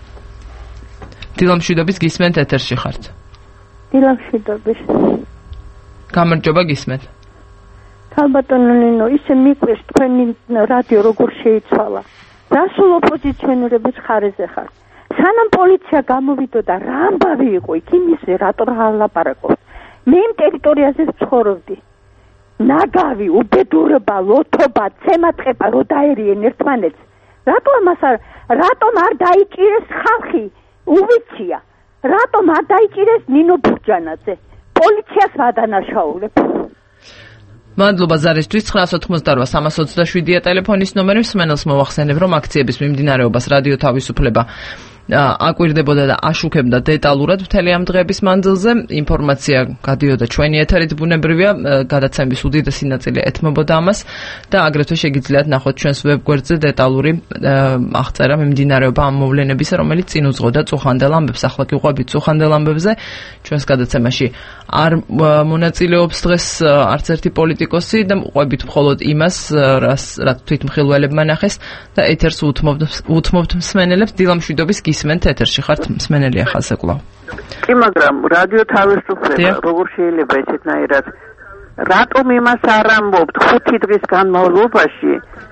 დილამშვიდობის გისმენთ, ეთერში ხართ. დილამშვიდობის. გამარჯობა, გისმენთ. ქალბატონო ნინო, ისე მიყვეს თქვენი რადიო როგორ შეიცვალა. რასულ ოპოზიციონერების ხარეზე ხარ? სანამ პოლიცია გამოვიდოდა, რა ამბავი იყო იქ იმისე, რატო რა ლაპარაკობთ? მე იმ ტერიტორიაზე ვცხოვრობდი. ნაგავი, უბედურება, ლოთობა, ცემატყება რო დაერიენ ერთმანეთს. რატო ამას არ რატომ არ დაიჭირეს ხალხი? უვიცია. რატომ არ დაიჭირეს ნინო ბურჯანაძე? პოლიციას ვადანაშაულებ. მადლობა ზარისთვის. ცხრაას ოთხმოცდაორვა სამას ოცდაშვიდია ტელეფონის ნომერი. მსმენელს მოვახსენებ, რომ აქციების მიმდინარეობას რადიო თავისუფლება აკვირდებოდა და აშუქებდა დეტალურად მთელი ამ დღეების მანძილზე. ინფორმაცია გადიოდა ჩვენი ეთერით, ბუნებრივია, გადაცემის უდიდესი ნაწილი ეთმობოდა ამას და აგრეთვე შეგიძლიათ ნახოთ ჩვენს ვებგვერდზე დეტალური აღწერა მიმდინარეობა ამ მოვლენებისა, რომელიც წინ უძღოდა წუხანდელ ამბებს. ახლა კი ვყვებით წუხანდელ ამბებზე. ჩვენს გადაცემაში არ მონაწილეობს დღეს არც ერთი პოლიტიკოსი და ვყვებით მხოლოდ იმას, რაც თვითმხილველებმა ნახეს და ეთერს უთმობთ მსმენელებს. დილამშვიდობის გისმენთ, ეთერში ხართ, მსმენელია ხაზზე კვლავ. კი, მაგრამ რადიო თავისუფლება როგორ შეიძლება ესეთნაირად? რატომ იმას არ ამბობთ ხუთი დღის განმავლობაში?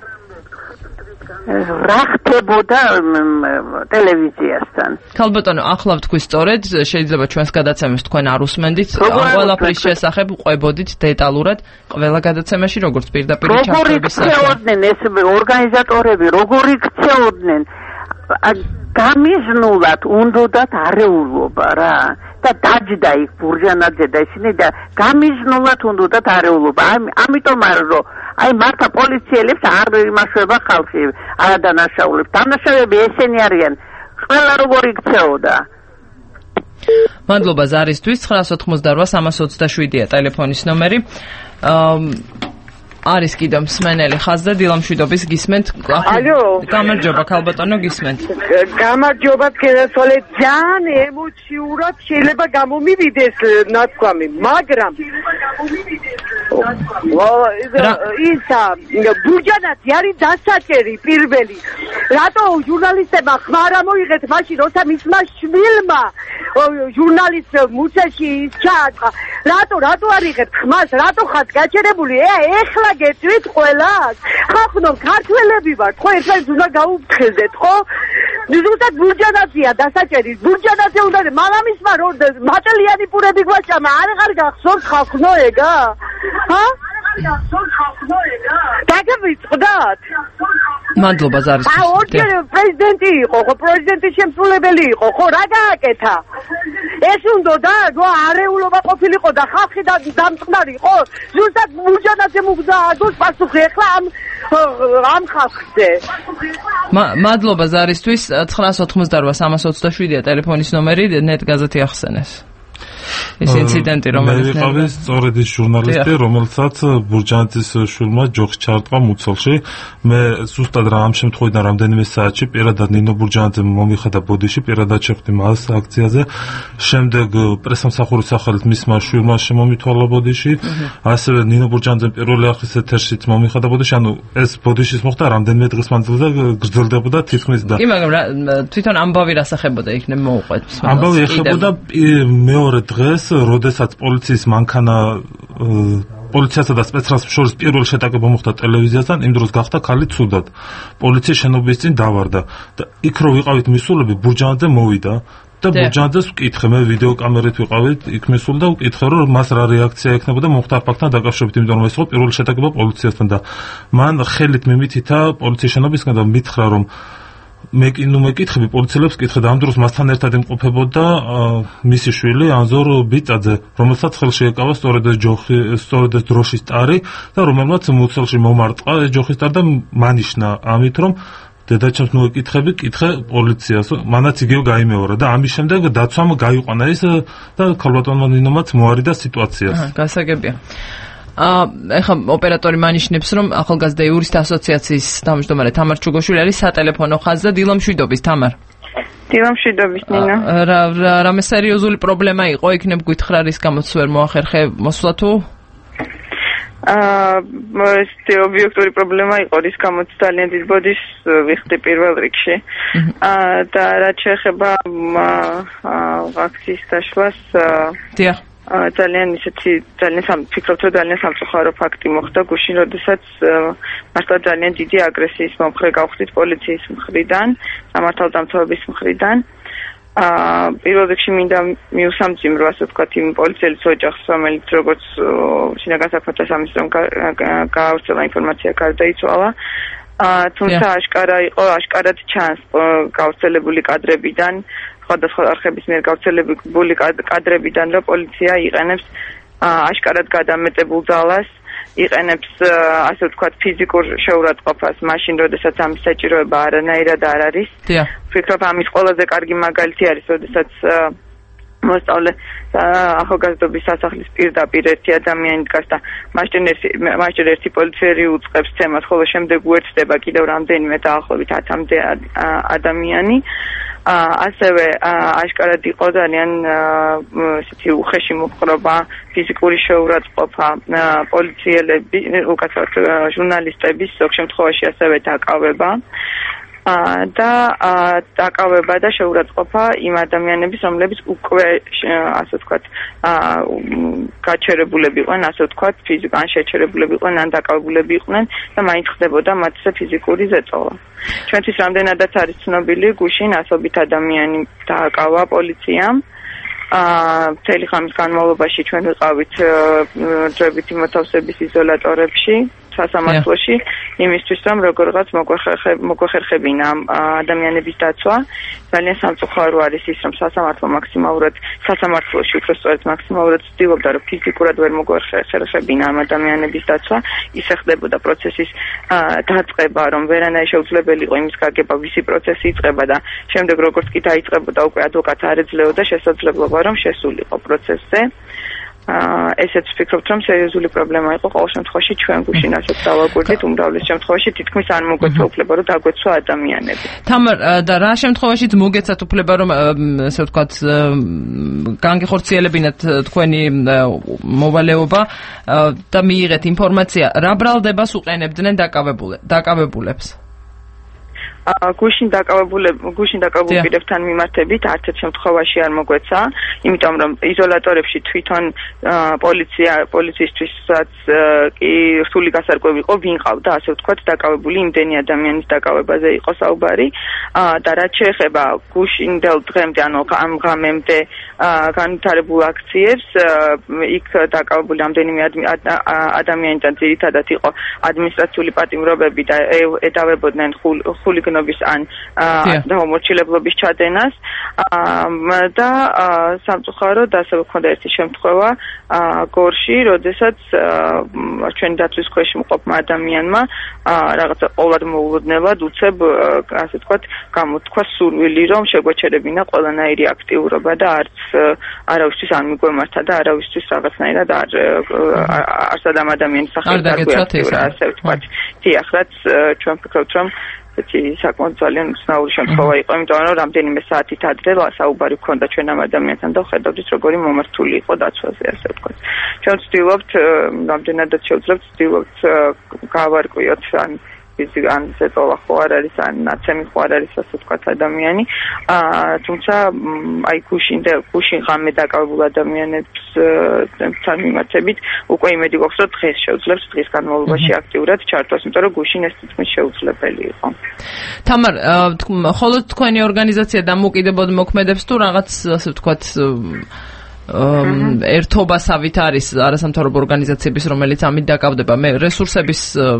რა ხდებოდა ტელევიზიასთან? ქალბატონო, ახლა ვთქვი სწორედ, შეიძლება ჩვენს გადაცემას თქვენ არ უსმენდით, ამ ყველაფრის შესახებ ყვებოდით დეტალურად ყველა გადაცემაში, როგორც პირდაპირ ჩართვების როგორ იქცეოდნენ ეს ორგანიზატორები, როგორ იქცეოდნენ? გამიზნულად უნდათ არეულობა რა და დაჯდა იქ ბურჟანაძე და ისინი და გამიზნულად უნდათ არეულობა. ამიტომ არ რომ აი მართა პოლიციელებს არ იმაშვება ხალხი არადანაშაულებს. დანაშაულები ესენი არიან. ყველა როგორ იქცეოდა. მადლობა ზარისთვის. ცხრაას ოთხმოცდაორვა სამას ოცდაშვიდია ტელეფონის ნომერი. არის კიდევ მსმენელი ხაზზე, დილამშვიდობის გისმენთ. ალო, გამარჯობა ქალბატონო, გისმენთ. გამარჯობა, ქერასვალე, ძალიან ემოციურად შეიძლება გამომივიდეს ნათქვამი, მაგრამ ისა ბურჯანაძე არის დასაჭერი პირველი. რატო ჟურნალისტებმა ხმა არ მოიღეთ მაშინ, როცა მისმა შვილმა ჟურნალისტ მუცეში ჩააწყა. რატო რატო არ იღებთ ხმას? რატო ხართ გაჩერებული? ეხლა გეტყვით ყველას. ხახნო ქართველები ვართ, ხო ერთმანეთს უნდა გაუფრთხილდეთ, ხო? ზუსტად ბურჯანაცია დასაჭერი. ბურჯანაცია უნდა მამამისმა რო მატელიანი პურები გვაჭამა, არ აღარ გახსოვთ ხახნო ეგა? ჰა? დაგავიწყდათ? მადლობა ზარის. აა ორჯერ პრეზიდენტი იყო, ხო პრეზიდენტის შემსრულებელი იყო, ხო რა გააკეთა? ეს უნდოდა, რო არეულობა ყოფილიყო და ხალხი დამწყნარიყო, ზუსტად ბურჯანაცია მოგდა აგოს პასუხი ახლა ამ ამ ხალხზე. მადლობა ზარისთვის. ცხრაას ოცდაოთხმოცდაოთხ სამას ოცდაშვიდია ტელეფონის ნომერი, ნეტ გაზეთი ახსენეს. ეს ინციდენტი რომელიც მე სწორედ ის ჟურნალისტი რომელსაც ბურჯანაძის შვილმა ჯოხი ჩაარტყა მუცელში მე ზუსტად რა ამ შემთხვევიდან რამდენიმე საათში პირადად ნინო ბურჯანაძემ მომიხადა ბოდიში პირადად შეხვდი მას აქციაზე შემდეგ პრესამსახურის სახელით მისმა შვილმა შემომითვალა ბოდიში ასევე ნინო ბურჯანაძემ პირველი ახლის ეთერშიც მომიხადა ბოდიში ანუ ეს ბოდიშის მოხდა რამდენიმე დღის მანძილზე გრძელდებოდა თითქმის და კი მაგრამ თვითონ ამბავი რასახებოდა იქნებ მოუყვეთ ამბავი ეხებოდა მეორე დღეს, როდესაც პოლიციის მანქანა პოლიციასა და სპეცრალს შორის პირველი შეტაკება მოხდა ტელევიზიასთან, იმ დროს გახდა ქალი ცუდად. პოლიციის შენობის წინ დავარდა და იქ რო ვიყავით მისულები, ბურჯანაძე მოვიდა და ბურჯანაძეს ვკითხე, მე ვიდეო კამერით ვიყავით, იქ მისული და ვკითხე, რომ მას რა რეაქცია ექნებოდა მოხდა ფაქტთან დაკავშირებით, იმიტომ რომ ეს იყო პირველი შეტაკება პოლიციასთან და მან ხელით მიმითითა პოლიციის შენობისგან და მითხრა, რომ მე კი ნუ მეკითხები პოლიციელებს კითხე და ამ დროს მასთან ერთად იმყოფებოდა მისი შვილი ანზორ ბიწაძე, რომელსაც ხელში ეკავა სწორედ ეს ჯოხი, სწორედ ეს დროშის ტარი და რომელმაც მუცელში მომარტყა ეს ჯოხის ტარი და მანიშნა ამით რომ დედაჩემს ნუ ეკითხები, კითხე პოლიციას, მანაც იგივე გაიმეორა და ამის შემდეგ დაცვამ გაიყვანა ის და ქალბატონმა ნინომაც მოარიდა სიტუაციას. აჰა, გასაგებია. ახლა ოპერატორი მანიშნებს რომ ახალგაზრდა იურისტთა ასოციაციის თავმჯდომარე თამარ ჩუგოშვილი არის სატელეფონო ხაზზე. დილამშვიდობის თამარ. დილამშვიდობის ნინა. რა რამე სერიოზული პრობლემა იყო იქნებ გითხრა რის გამოც ვერ მოახერხე მოსვლა თუ? აა ეს ობიექტური პრობლემა იყო რის გამოც ძალიან დიდ ბოდიშს ვიხდი პირველ რიგში. აა და რაც შეეხება აქციის დაშლას დიახ ძალიან ისეთი ძალიან ფიქრობთ რომ ძალიან სამწუხარო ფაქტი მოხდა გუშინ როდესაც მართლა ძალიან დიდი აგრესიის მომხრე გავხდით პოლიციის მხრიდან სამართალდამცავების მხრიდან აა პირველ რიგში მინდა მიუსამძიმრო ასე ვთქვათ იმ პოლიციელის ოჯახს რომელიც როგორც შინაგან საქმეთა სამინისტრომ გაავრცელა ინფორმაცია გარდაიცვალა აა თუმცა აშკარა იყო აშკარად ჩანს გავრცელებული კადრებიდან სხვადასხვა არხების მიერ გავრცელებული კადრებიდან რომ პოლიცია იყენებს აშკარად გადამეტებულ ძალას, იყენებს ასე ვთქვათ ფიზიკურ შეურაცხყოფას მაშინ, როდესაც ამის საჭიროება არანაირად არ არის. ვფიქრობ ამის ყველაზე კარგი მაგალითი არის, როდესაც მოსწავლე ახალგაზრდობის სასახლის პირდაპირ ერთი ადამიანი დგას და მასჯერ ერთი პოლიციელი უწყებს ცემას, ხოლო შემდეგ უერთდება კიდევ რამდენიმე დაახლოებით ათამდე ადამიანი. ასევე აშკარად იყო ძალიან ესეთი უხეში მოპყრობა, ფიზიკური შეურაცხყოფა, პოლიციელები, უკაცრავად ჟურნალისტების ზოგ შემთხვევაში ასევე დაკავება. და დაკავება და შეურაცხყოფა იმ ადამიანების, რომლებიც უკვე ასე ვთქვათ, გაჩერებულები იყვნენ, ასე ვთქვათ, ფიზიკურად ან შეჩერებულები იყვნენ, ან დაკავებულები იყვნენ და მაინც ხდებოდა მათზე ფიზიკური ზეწოლა. ჩვენთვის რამდენადაც არის ცნობილი, გუშინ ასობით ადამიანი დააკავა პოლიციამ. აა მთელი ხამის განმავლობაში ჩვენ ვიყავით დროებითი მოთავსების იზოლატორებში სასამართლოში იმისთვის რომ როგორღაც მოგვეხერხებინა ამ ადამიანების დაცვა. ძალიან სამწუხარო არის ის რომ სასამართლო მაქსიმალურად სასამართლოში უფრო სწორედ მაქსიმალურად ცდილობდა რომ ფიზიკურად ვერ მოგვეხერხებინა ამ ადამიანების დაცვა. ისე ხდებოდა პროცესის დაწყება რომ ვერანაირ შეუძლებელი იყო იმის გაგება ვისი პროცესი იწყება და შემდეგ როგორც კი დაიწყებოდა უკვე ადვოკატი არ ეძლეოდა შესაძლებლობა რომ შესულიყო პროცესზე. აა ესეც ვფიქრობთ რომ სერიოზული პრობლემა იყო ყოველ შემთხვევაში ჩვენ გუშინ ასეთ დავაკვირდით უმრავლეს შემთხვევაში თითქმის არ მოგვეცა უფლება რომ დაგვეცვა ადამიანები. თამარ და რა შემთხვევაშიც მოგეცათ უფლება რომ ასე ვთქვათ განგეხორციელებინათ თქვენი მოვალეობა და მიიღეთ ინფორმაცია რა ბრალდებას უყენებდნენ დაკავებულებს? გუშინ დაკავებულებ გუშინ დაკავებულ პირებთან მიმართებით არც ერთ შემთხვევაში არ მოგვეცა, იმიტომ რომ იზოლატორებში თვითონ პოლიცია პოლიციისთვისაც კი რთული გასარკვევი იყო, ვინ ყავდა, ასე ვთქვათ, დაკავებული იმდენი ადამიანის დაკავებაზე იყო საუბარი და რაც შეეხება გუშინდელ დღემდე, ანუ ამ ღამემდე განვითარებულ აქციებს, იქ დაკავებული ამდენიმე ადამიანიდან ძირითადად იყო ადმინისტრაციული პატიმრობები და ედავებოდნენ ხულიგნობის ან დაუმორჩილებლობის ჩადენას და სამწუხაროდ ასევე ჰქონდა ერთი შემთხვევა გორში, როდესაც ჩვენი დაცვის ქვეშ მყოფმა ადამიანმა რაღაცა ყოვლადმოულოდნელად უცებ, ასე ვთქვათ, გამოთქვა სურვილი, რომ შეგვეჩერებინა ყველანაირი აქტიურობა და არც არავისთვის არ მიგვემართა და არავისთვის რაღაცნაირად არ არსად ამ ადამიანის სახელით არ გვიაქტიურა, ასე ვთქვათ. დიახ, რაც ჩვენ ვფიქრობთ, რომ ესეთი საკმაოდ ძალიან უცნაური შემთხვევა იყო, იმიტომ რომ რამდენიმე საათით ადრე საუბარი ჰქონდა ჩვენ ამ ადამიანთან და ხედავდით როგორი მომართული იყო დაცვაზე, ასე ვთქვათ. ჩვენ ვცდილობთ, რამდენადაც შევძლებთ, ვცდილობთ გავარკვიოთ ან ან ზეთოლა ხო არ არის, ან ნაცემი ხო არ არის, ასე ვთქვათ, ადამიანი. თუმცა აი გუშინ და გუშინ ღამე დაკავებულ ადამიანებთან მიმართებით უკვე იმედი გვაქვს, რომ დღეს შევძლებს დღის განმავლობაში აქტიურად ჩართვას, იმიტომ რომ გუშინ ეს თითქმის შეუძლებელი იყო. თამარ, ხოლო თქვენი ორგანიზაცია დამოუკიდებოდ მოქმედებს თუ რაღაც, ასე ვთქვათ, ერთობასავით არის არასამთავრობო ორგანიზაციების, რომელიც ამით დაკავდება, მე რესურსების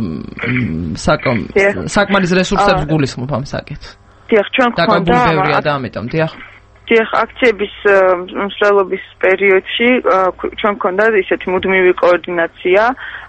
საკმარის რესურსებს გულისხმობ ამ საკითხს. დიახ, ჩვენ გქონდა ბევრია და ამიტომ, დიახ. დიახ, აქციების მსვლელობის პერიოდში ჩვენ გქონდა ისეთი მუდმივი კოორდინაცია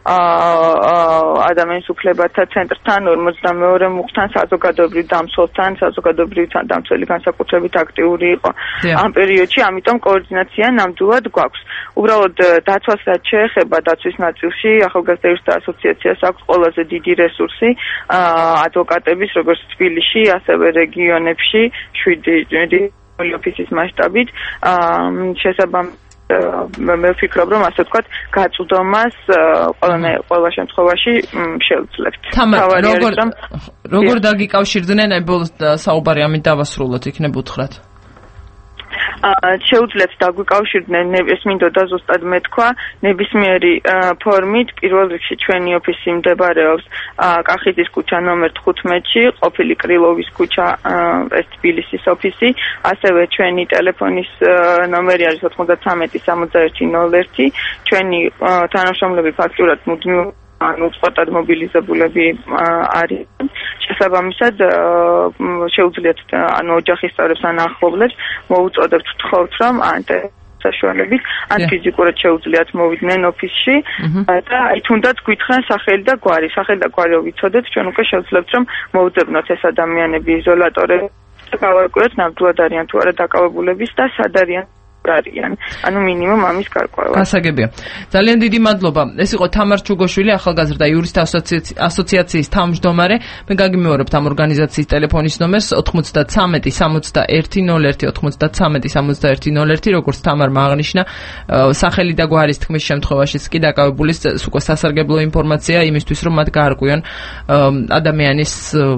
ადამიანის უფლებათა ცენტრთან, ორმოცდამეორე მუხთან, საზოგადოებრივ დამცველთან, საზოგადოებრივი დამცველი განსაკუთრებით აქტიური იყო ამ პერიოდში, ამიტომ კოორდინაცია ნამდვილად გვაქვს. უბრალოდ დაცვას რაც შეეხება, დაცვის ნაწილში ახალგაზრდა ასოციაციას აქვს ყველაზე დიდი რესურსი ადვოკატების, როგორც თბილისში, ასევე რეგიონებში, შვიდი ოფისის მასშტაბით, შესაბამისად მე ვფიქრობ, რომ ასე ვთქვათ, გაწვდომას ყველა შემთხვევაში შევძლებთ. როგორ როგორ დაგიკავშირდნენ, აი ბოლოს საუბარი ამით დავასრულოთ, იქნებ უთხრათ. შეუძლებთ დაგვიკავშირდნენ, ეს მინდოდა ზუსტად მეთქვა, ნებისმიერი ფორმით. პირველ რიგში ჩვენი ოფისი მდებარეობს კახეთის ქუჩა ნომერ თხუთმეტში, ყოფილი კრილოვის ქუჩა, ეს თბილისის ოფისი, ასევე ჩვენი ტელეფონის ნომერი არის ოთხმოცდათრამეტი სამოცდაერთი ნოლ ერთი, ჩვენი თანამშრომლები ფაქტურად მუდმივ ანუ უწყოტად მობილიზებულები არის. შესაბამისად შეუძლიათ ანუ ოჯახის წევრებს ან ახლობლებს მოუწოდებთ ვთხოვთ, რომ ან საშუალებით ან ფიზიკურად შეუძლიათ მოვიდნენ ოფისში და აი თუნდაც გითხრან სახელი და გვარი, სახელი და გვარი ვიცოდეთ, ჩვენ უკვე შევძლებთ, რომ მოვუძებნოთ ეს ადამიანები იზოლატორებში და გავარკვიოთ ნამდვილად არიან თუ არა დაკავებულების და სად არიან არიან, ანუ მინიმუმ ამის გარკვევა. გასაგებია. ძალიან დიდი მადლობა. ეს იყო თამარ ჩუგოშვილი, ახალგაზრდა იურისტთა ასოციაციის თავმჯდომარე. მე გაგიმეორებთ ამ ორგანიზაციის ტელეფონის ნომერს ოთხმოცდათრამეტი სამოცდაერთი ნოლ ერთი ოთხმოცდათრამეტი სამოცდაერთი ნოლ ერთი, როგორც თამარმა აღნიშნა, სახელი და გვარის თქმის შემთხვევაშიც კი დაკავებულის უკვე სასარგებლო ინფორმაცია იმისთვის, რომ მათ გაარკვიონ ადამიანის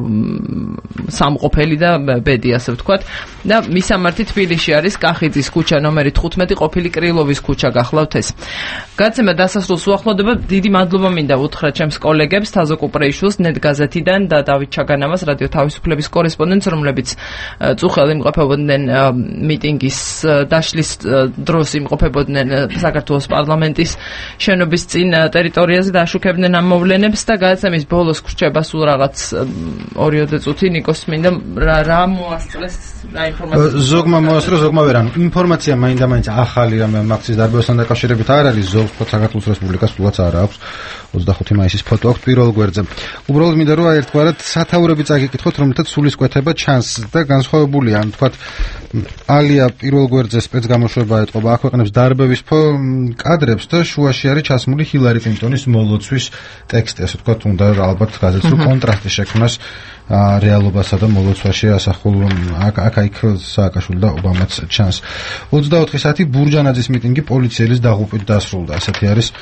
სამყოფელი და ბედი, ასე ვთქვათ. და მისამართი თბილისში არის კახეთის ქუჩა ნომერი თხუთმეტი, ყოფილი კრილოვის ქუჩა, გახლავთ ეს. გაცემა დასასრულს უახლოვდება. დიდი მადლობა მინდა უთხრა ჩემს კოლეგებს, თაზო კუპრეიშვილს ნეტ გაზეთიდან და დავით ჩაგანამას, რადიო თავისუფლების კორესპონდენტს, რომლებიც წუხელ იმყოფებოდნენ მიტინგის დაშლის დროს, იმყოფებოდნენ საქართველოს პარლამენტის შენობის წინ ტერიტორიაზე და აშუქებდნენ ამ მოვლენებს და გადაცემის ბოლოს გრჩება სულ რაღაც ორიოდე წუთი. ნიკოს მინდა რა მოასწრეს, რა ინფორმაცია ზოგმა მოასწრო, ზოგმა ვერ. ანუ ინფორმაცია მაინდა-მაინც ახალი რამე აქციის დარბევასთან დაკავშირებით არ არის, ზოგს საქართველოს რესპუბლიკას თულაც არ აქვს. ოცდახუთი მაისის ფოტო აქვს პირველ გვერდზე. უბრალოდ მინდა რომ ერთგვარად სათაურები წაგიკითხოთ, რომელთაც სულისკვეთება ჩანს და განსხვავებულია. ანუ თქვათ ალია პირველ გვერდზე სპეცგამოშვება ეტყობა, აქვეყნებს დარბევის კადრებს და შუაში არის ჩასმული ჰილარი კლინტონის მოლოცვის ტექსტი, ასე თქვათ, უნდა ალბათ გაზეთს რო კონტრასტი შექმნას რეალობასა და მოლოცვაში ასახულ აქ-აქ სააკაშვილი და ობამაც ჩანს. ოცდაოთხი საათი ბურჯანაძის მიტინგი პოლიციელის დაღუპვით დასრულდა. ასეთი არის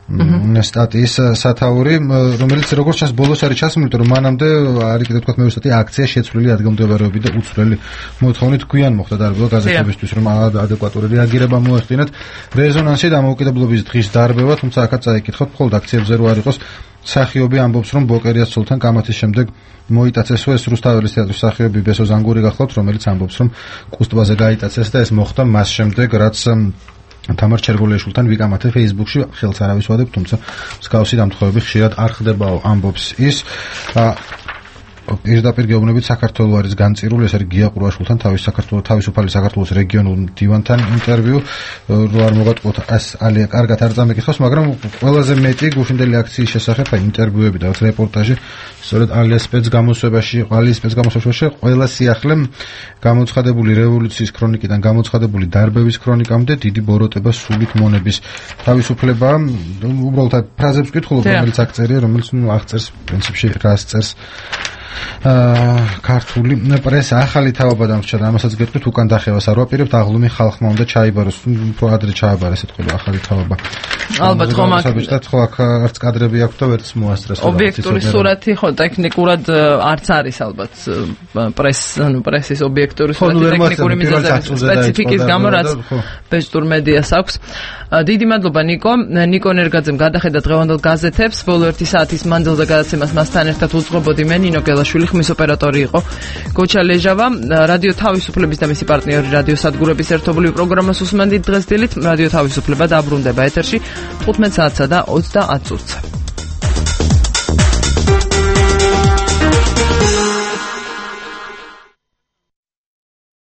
სტატიის სათაური, რომელიც როგორც ჩანს ბოლოს არის ჩასმული, რომ მანამდე არის კიდევ თქვა მეორე სტატია აქცია შეცვლილი ადგილმდებარეობით და უცვლელი მოთხოვნით გვიან მოხდა დარბევა გაზეთებისთვის, რომ ადეკვატური რეაგირება მოეხდინათ რეზონანსი დამოუკიდებლობის დღის დარბევა, თუმცა აქაც წაიკითხოთ, მხოლოდ აქციებზე რო არ იყოს სახიობი ამბობს, რომ ბოკერიას სულთან კამათის შემდეგ მოიტაცესო ეს რუსთაველის თეატრის სახიობი ბესო ზანგური გახლავთ, რომელიც ამბობს, რომ კუსტბაზე გაიტაცეს და ეს მოხდა მას შემდეგ, რაც თამარ ჩერგოლიაშვილთან ვიკამათე Facebook-ში ხელს არავის ვადებ, თუმცა მსგავსი დამთხოვები ხშირად არ ხდებაო, ამბობს ის. პირდაპირ გეუბნებით საქართველოს არის განწირული, ეს არის გია ყურაშვილთან თავის საქართველოს თავისუფალი საქართველოს რეგიონულ მდივანთან ინტერვიუ, რო არ მოგატყუოთ ეს ალია კარგად არ წამეკითხავს, მაგრამ ყველაზე მეტი გუშინდელი აქციის შესახებ ინტერვიუები და რეპორტაჟი სწორედ ალია სპეცგამოსვებაში, ალიის სპეცგამოსვებაში ყველა სიახლე გამოცხადებული რევოლუციის ქრონიკიდან გამოცხადებული დარბევის ქრონიკამდე დიდი ბოროტება სულით მონების თავისუფლება, უბრალოდ ფრაზებს ვკითხულობ, რომელიც აქ წერია, რომელიც ნუ აღწერს პრინციპში რას წერს ქართული პრესა. ახალი თაობა დამრჩა და ამასაც გეტყვით, უკან დახევას არ ვაპირებთ, აღლუმი ხალხმა უნდა ჩაიბაროს, უფრო ადრე ჩააბარეს ეთქვა ახალი თაობა. ალბათ ხომ აქ ხო აქ არც კადრები აქვს და ვერც მოასწრეს. ობიექტური სურათი ხო ტექნიკურად არც არის ალბათ პრეს, ანუ პრესის ობიექტური სურათი ტექნიკური მიზეზების სპეციფიკის გამო, რაც ბეჭდურ მედიას აქვს. დიდი მადლობა ნიკო. ნიკო ნერგაძემ გადახედა დღევანდელ გაზეთებს, ბოლო ერთი საათის მანძილზე გადაცემას მასთან ერთად უძღვებოდი მე ნინო გელაშვილი, ხმის ოპერატორი იყო გოჩა ლეჟავა. რადიო თავისუფლების და მისი პარტნიორი რადიო სადგურების ერთობლივი პროგრამას უსმენდით დღეს დილით. რადიო თავისუფლება დაბრუნდება ეთერში თხუთმეტ საათსა და ოცდაათ წუთზე.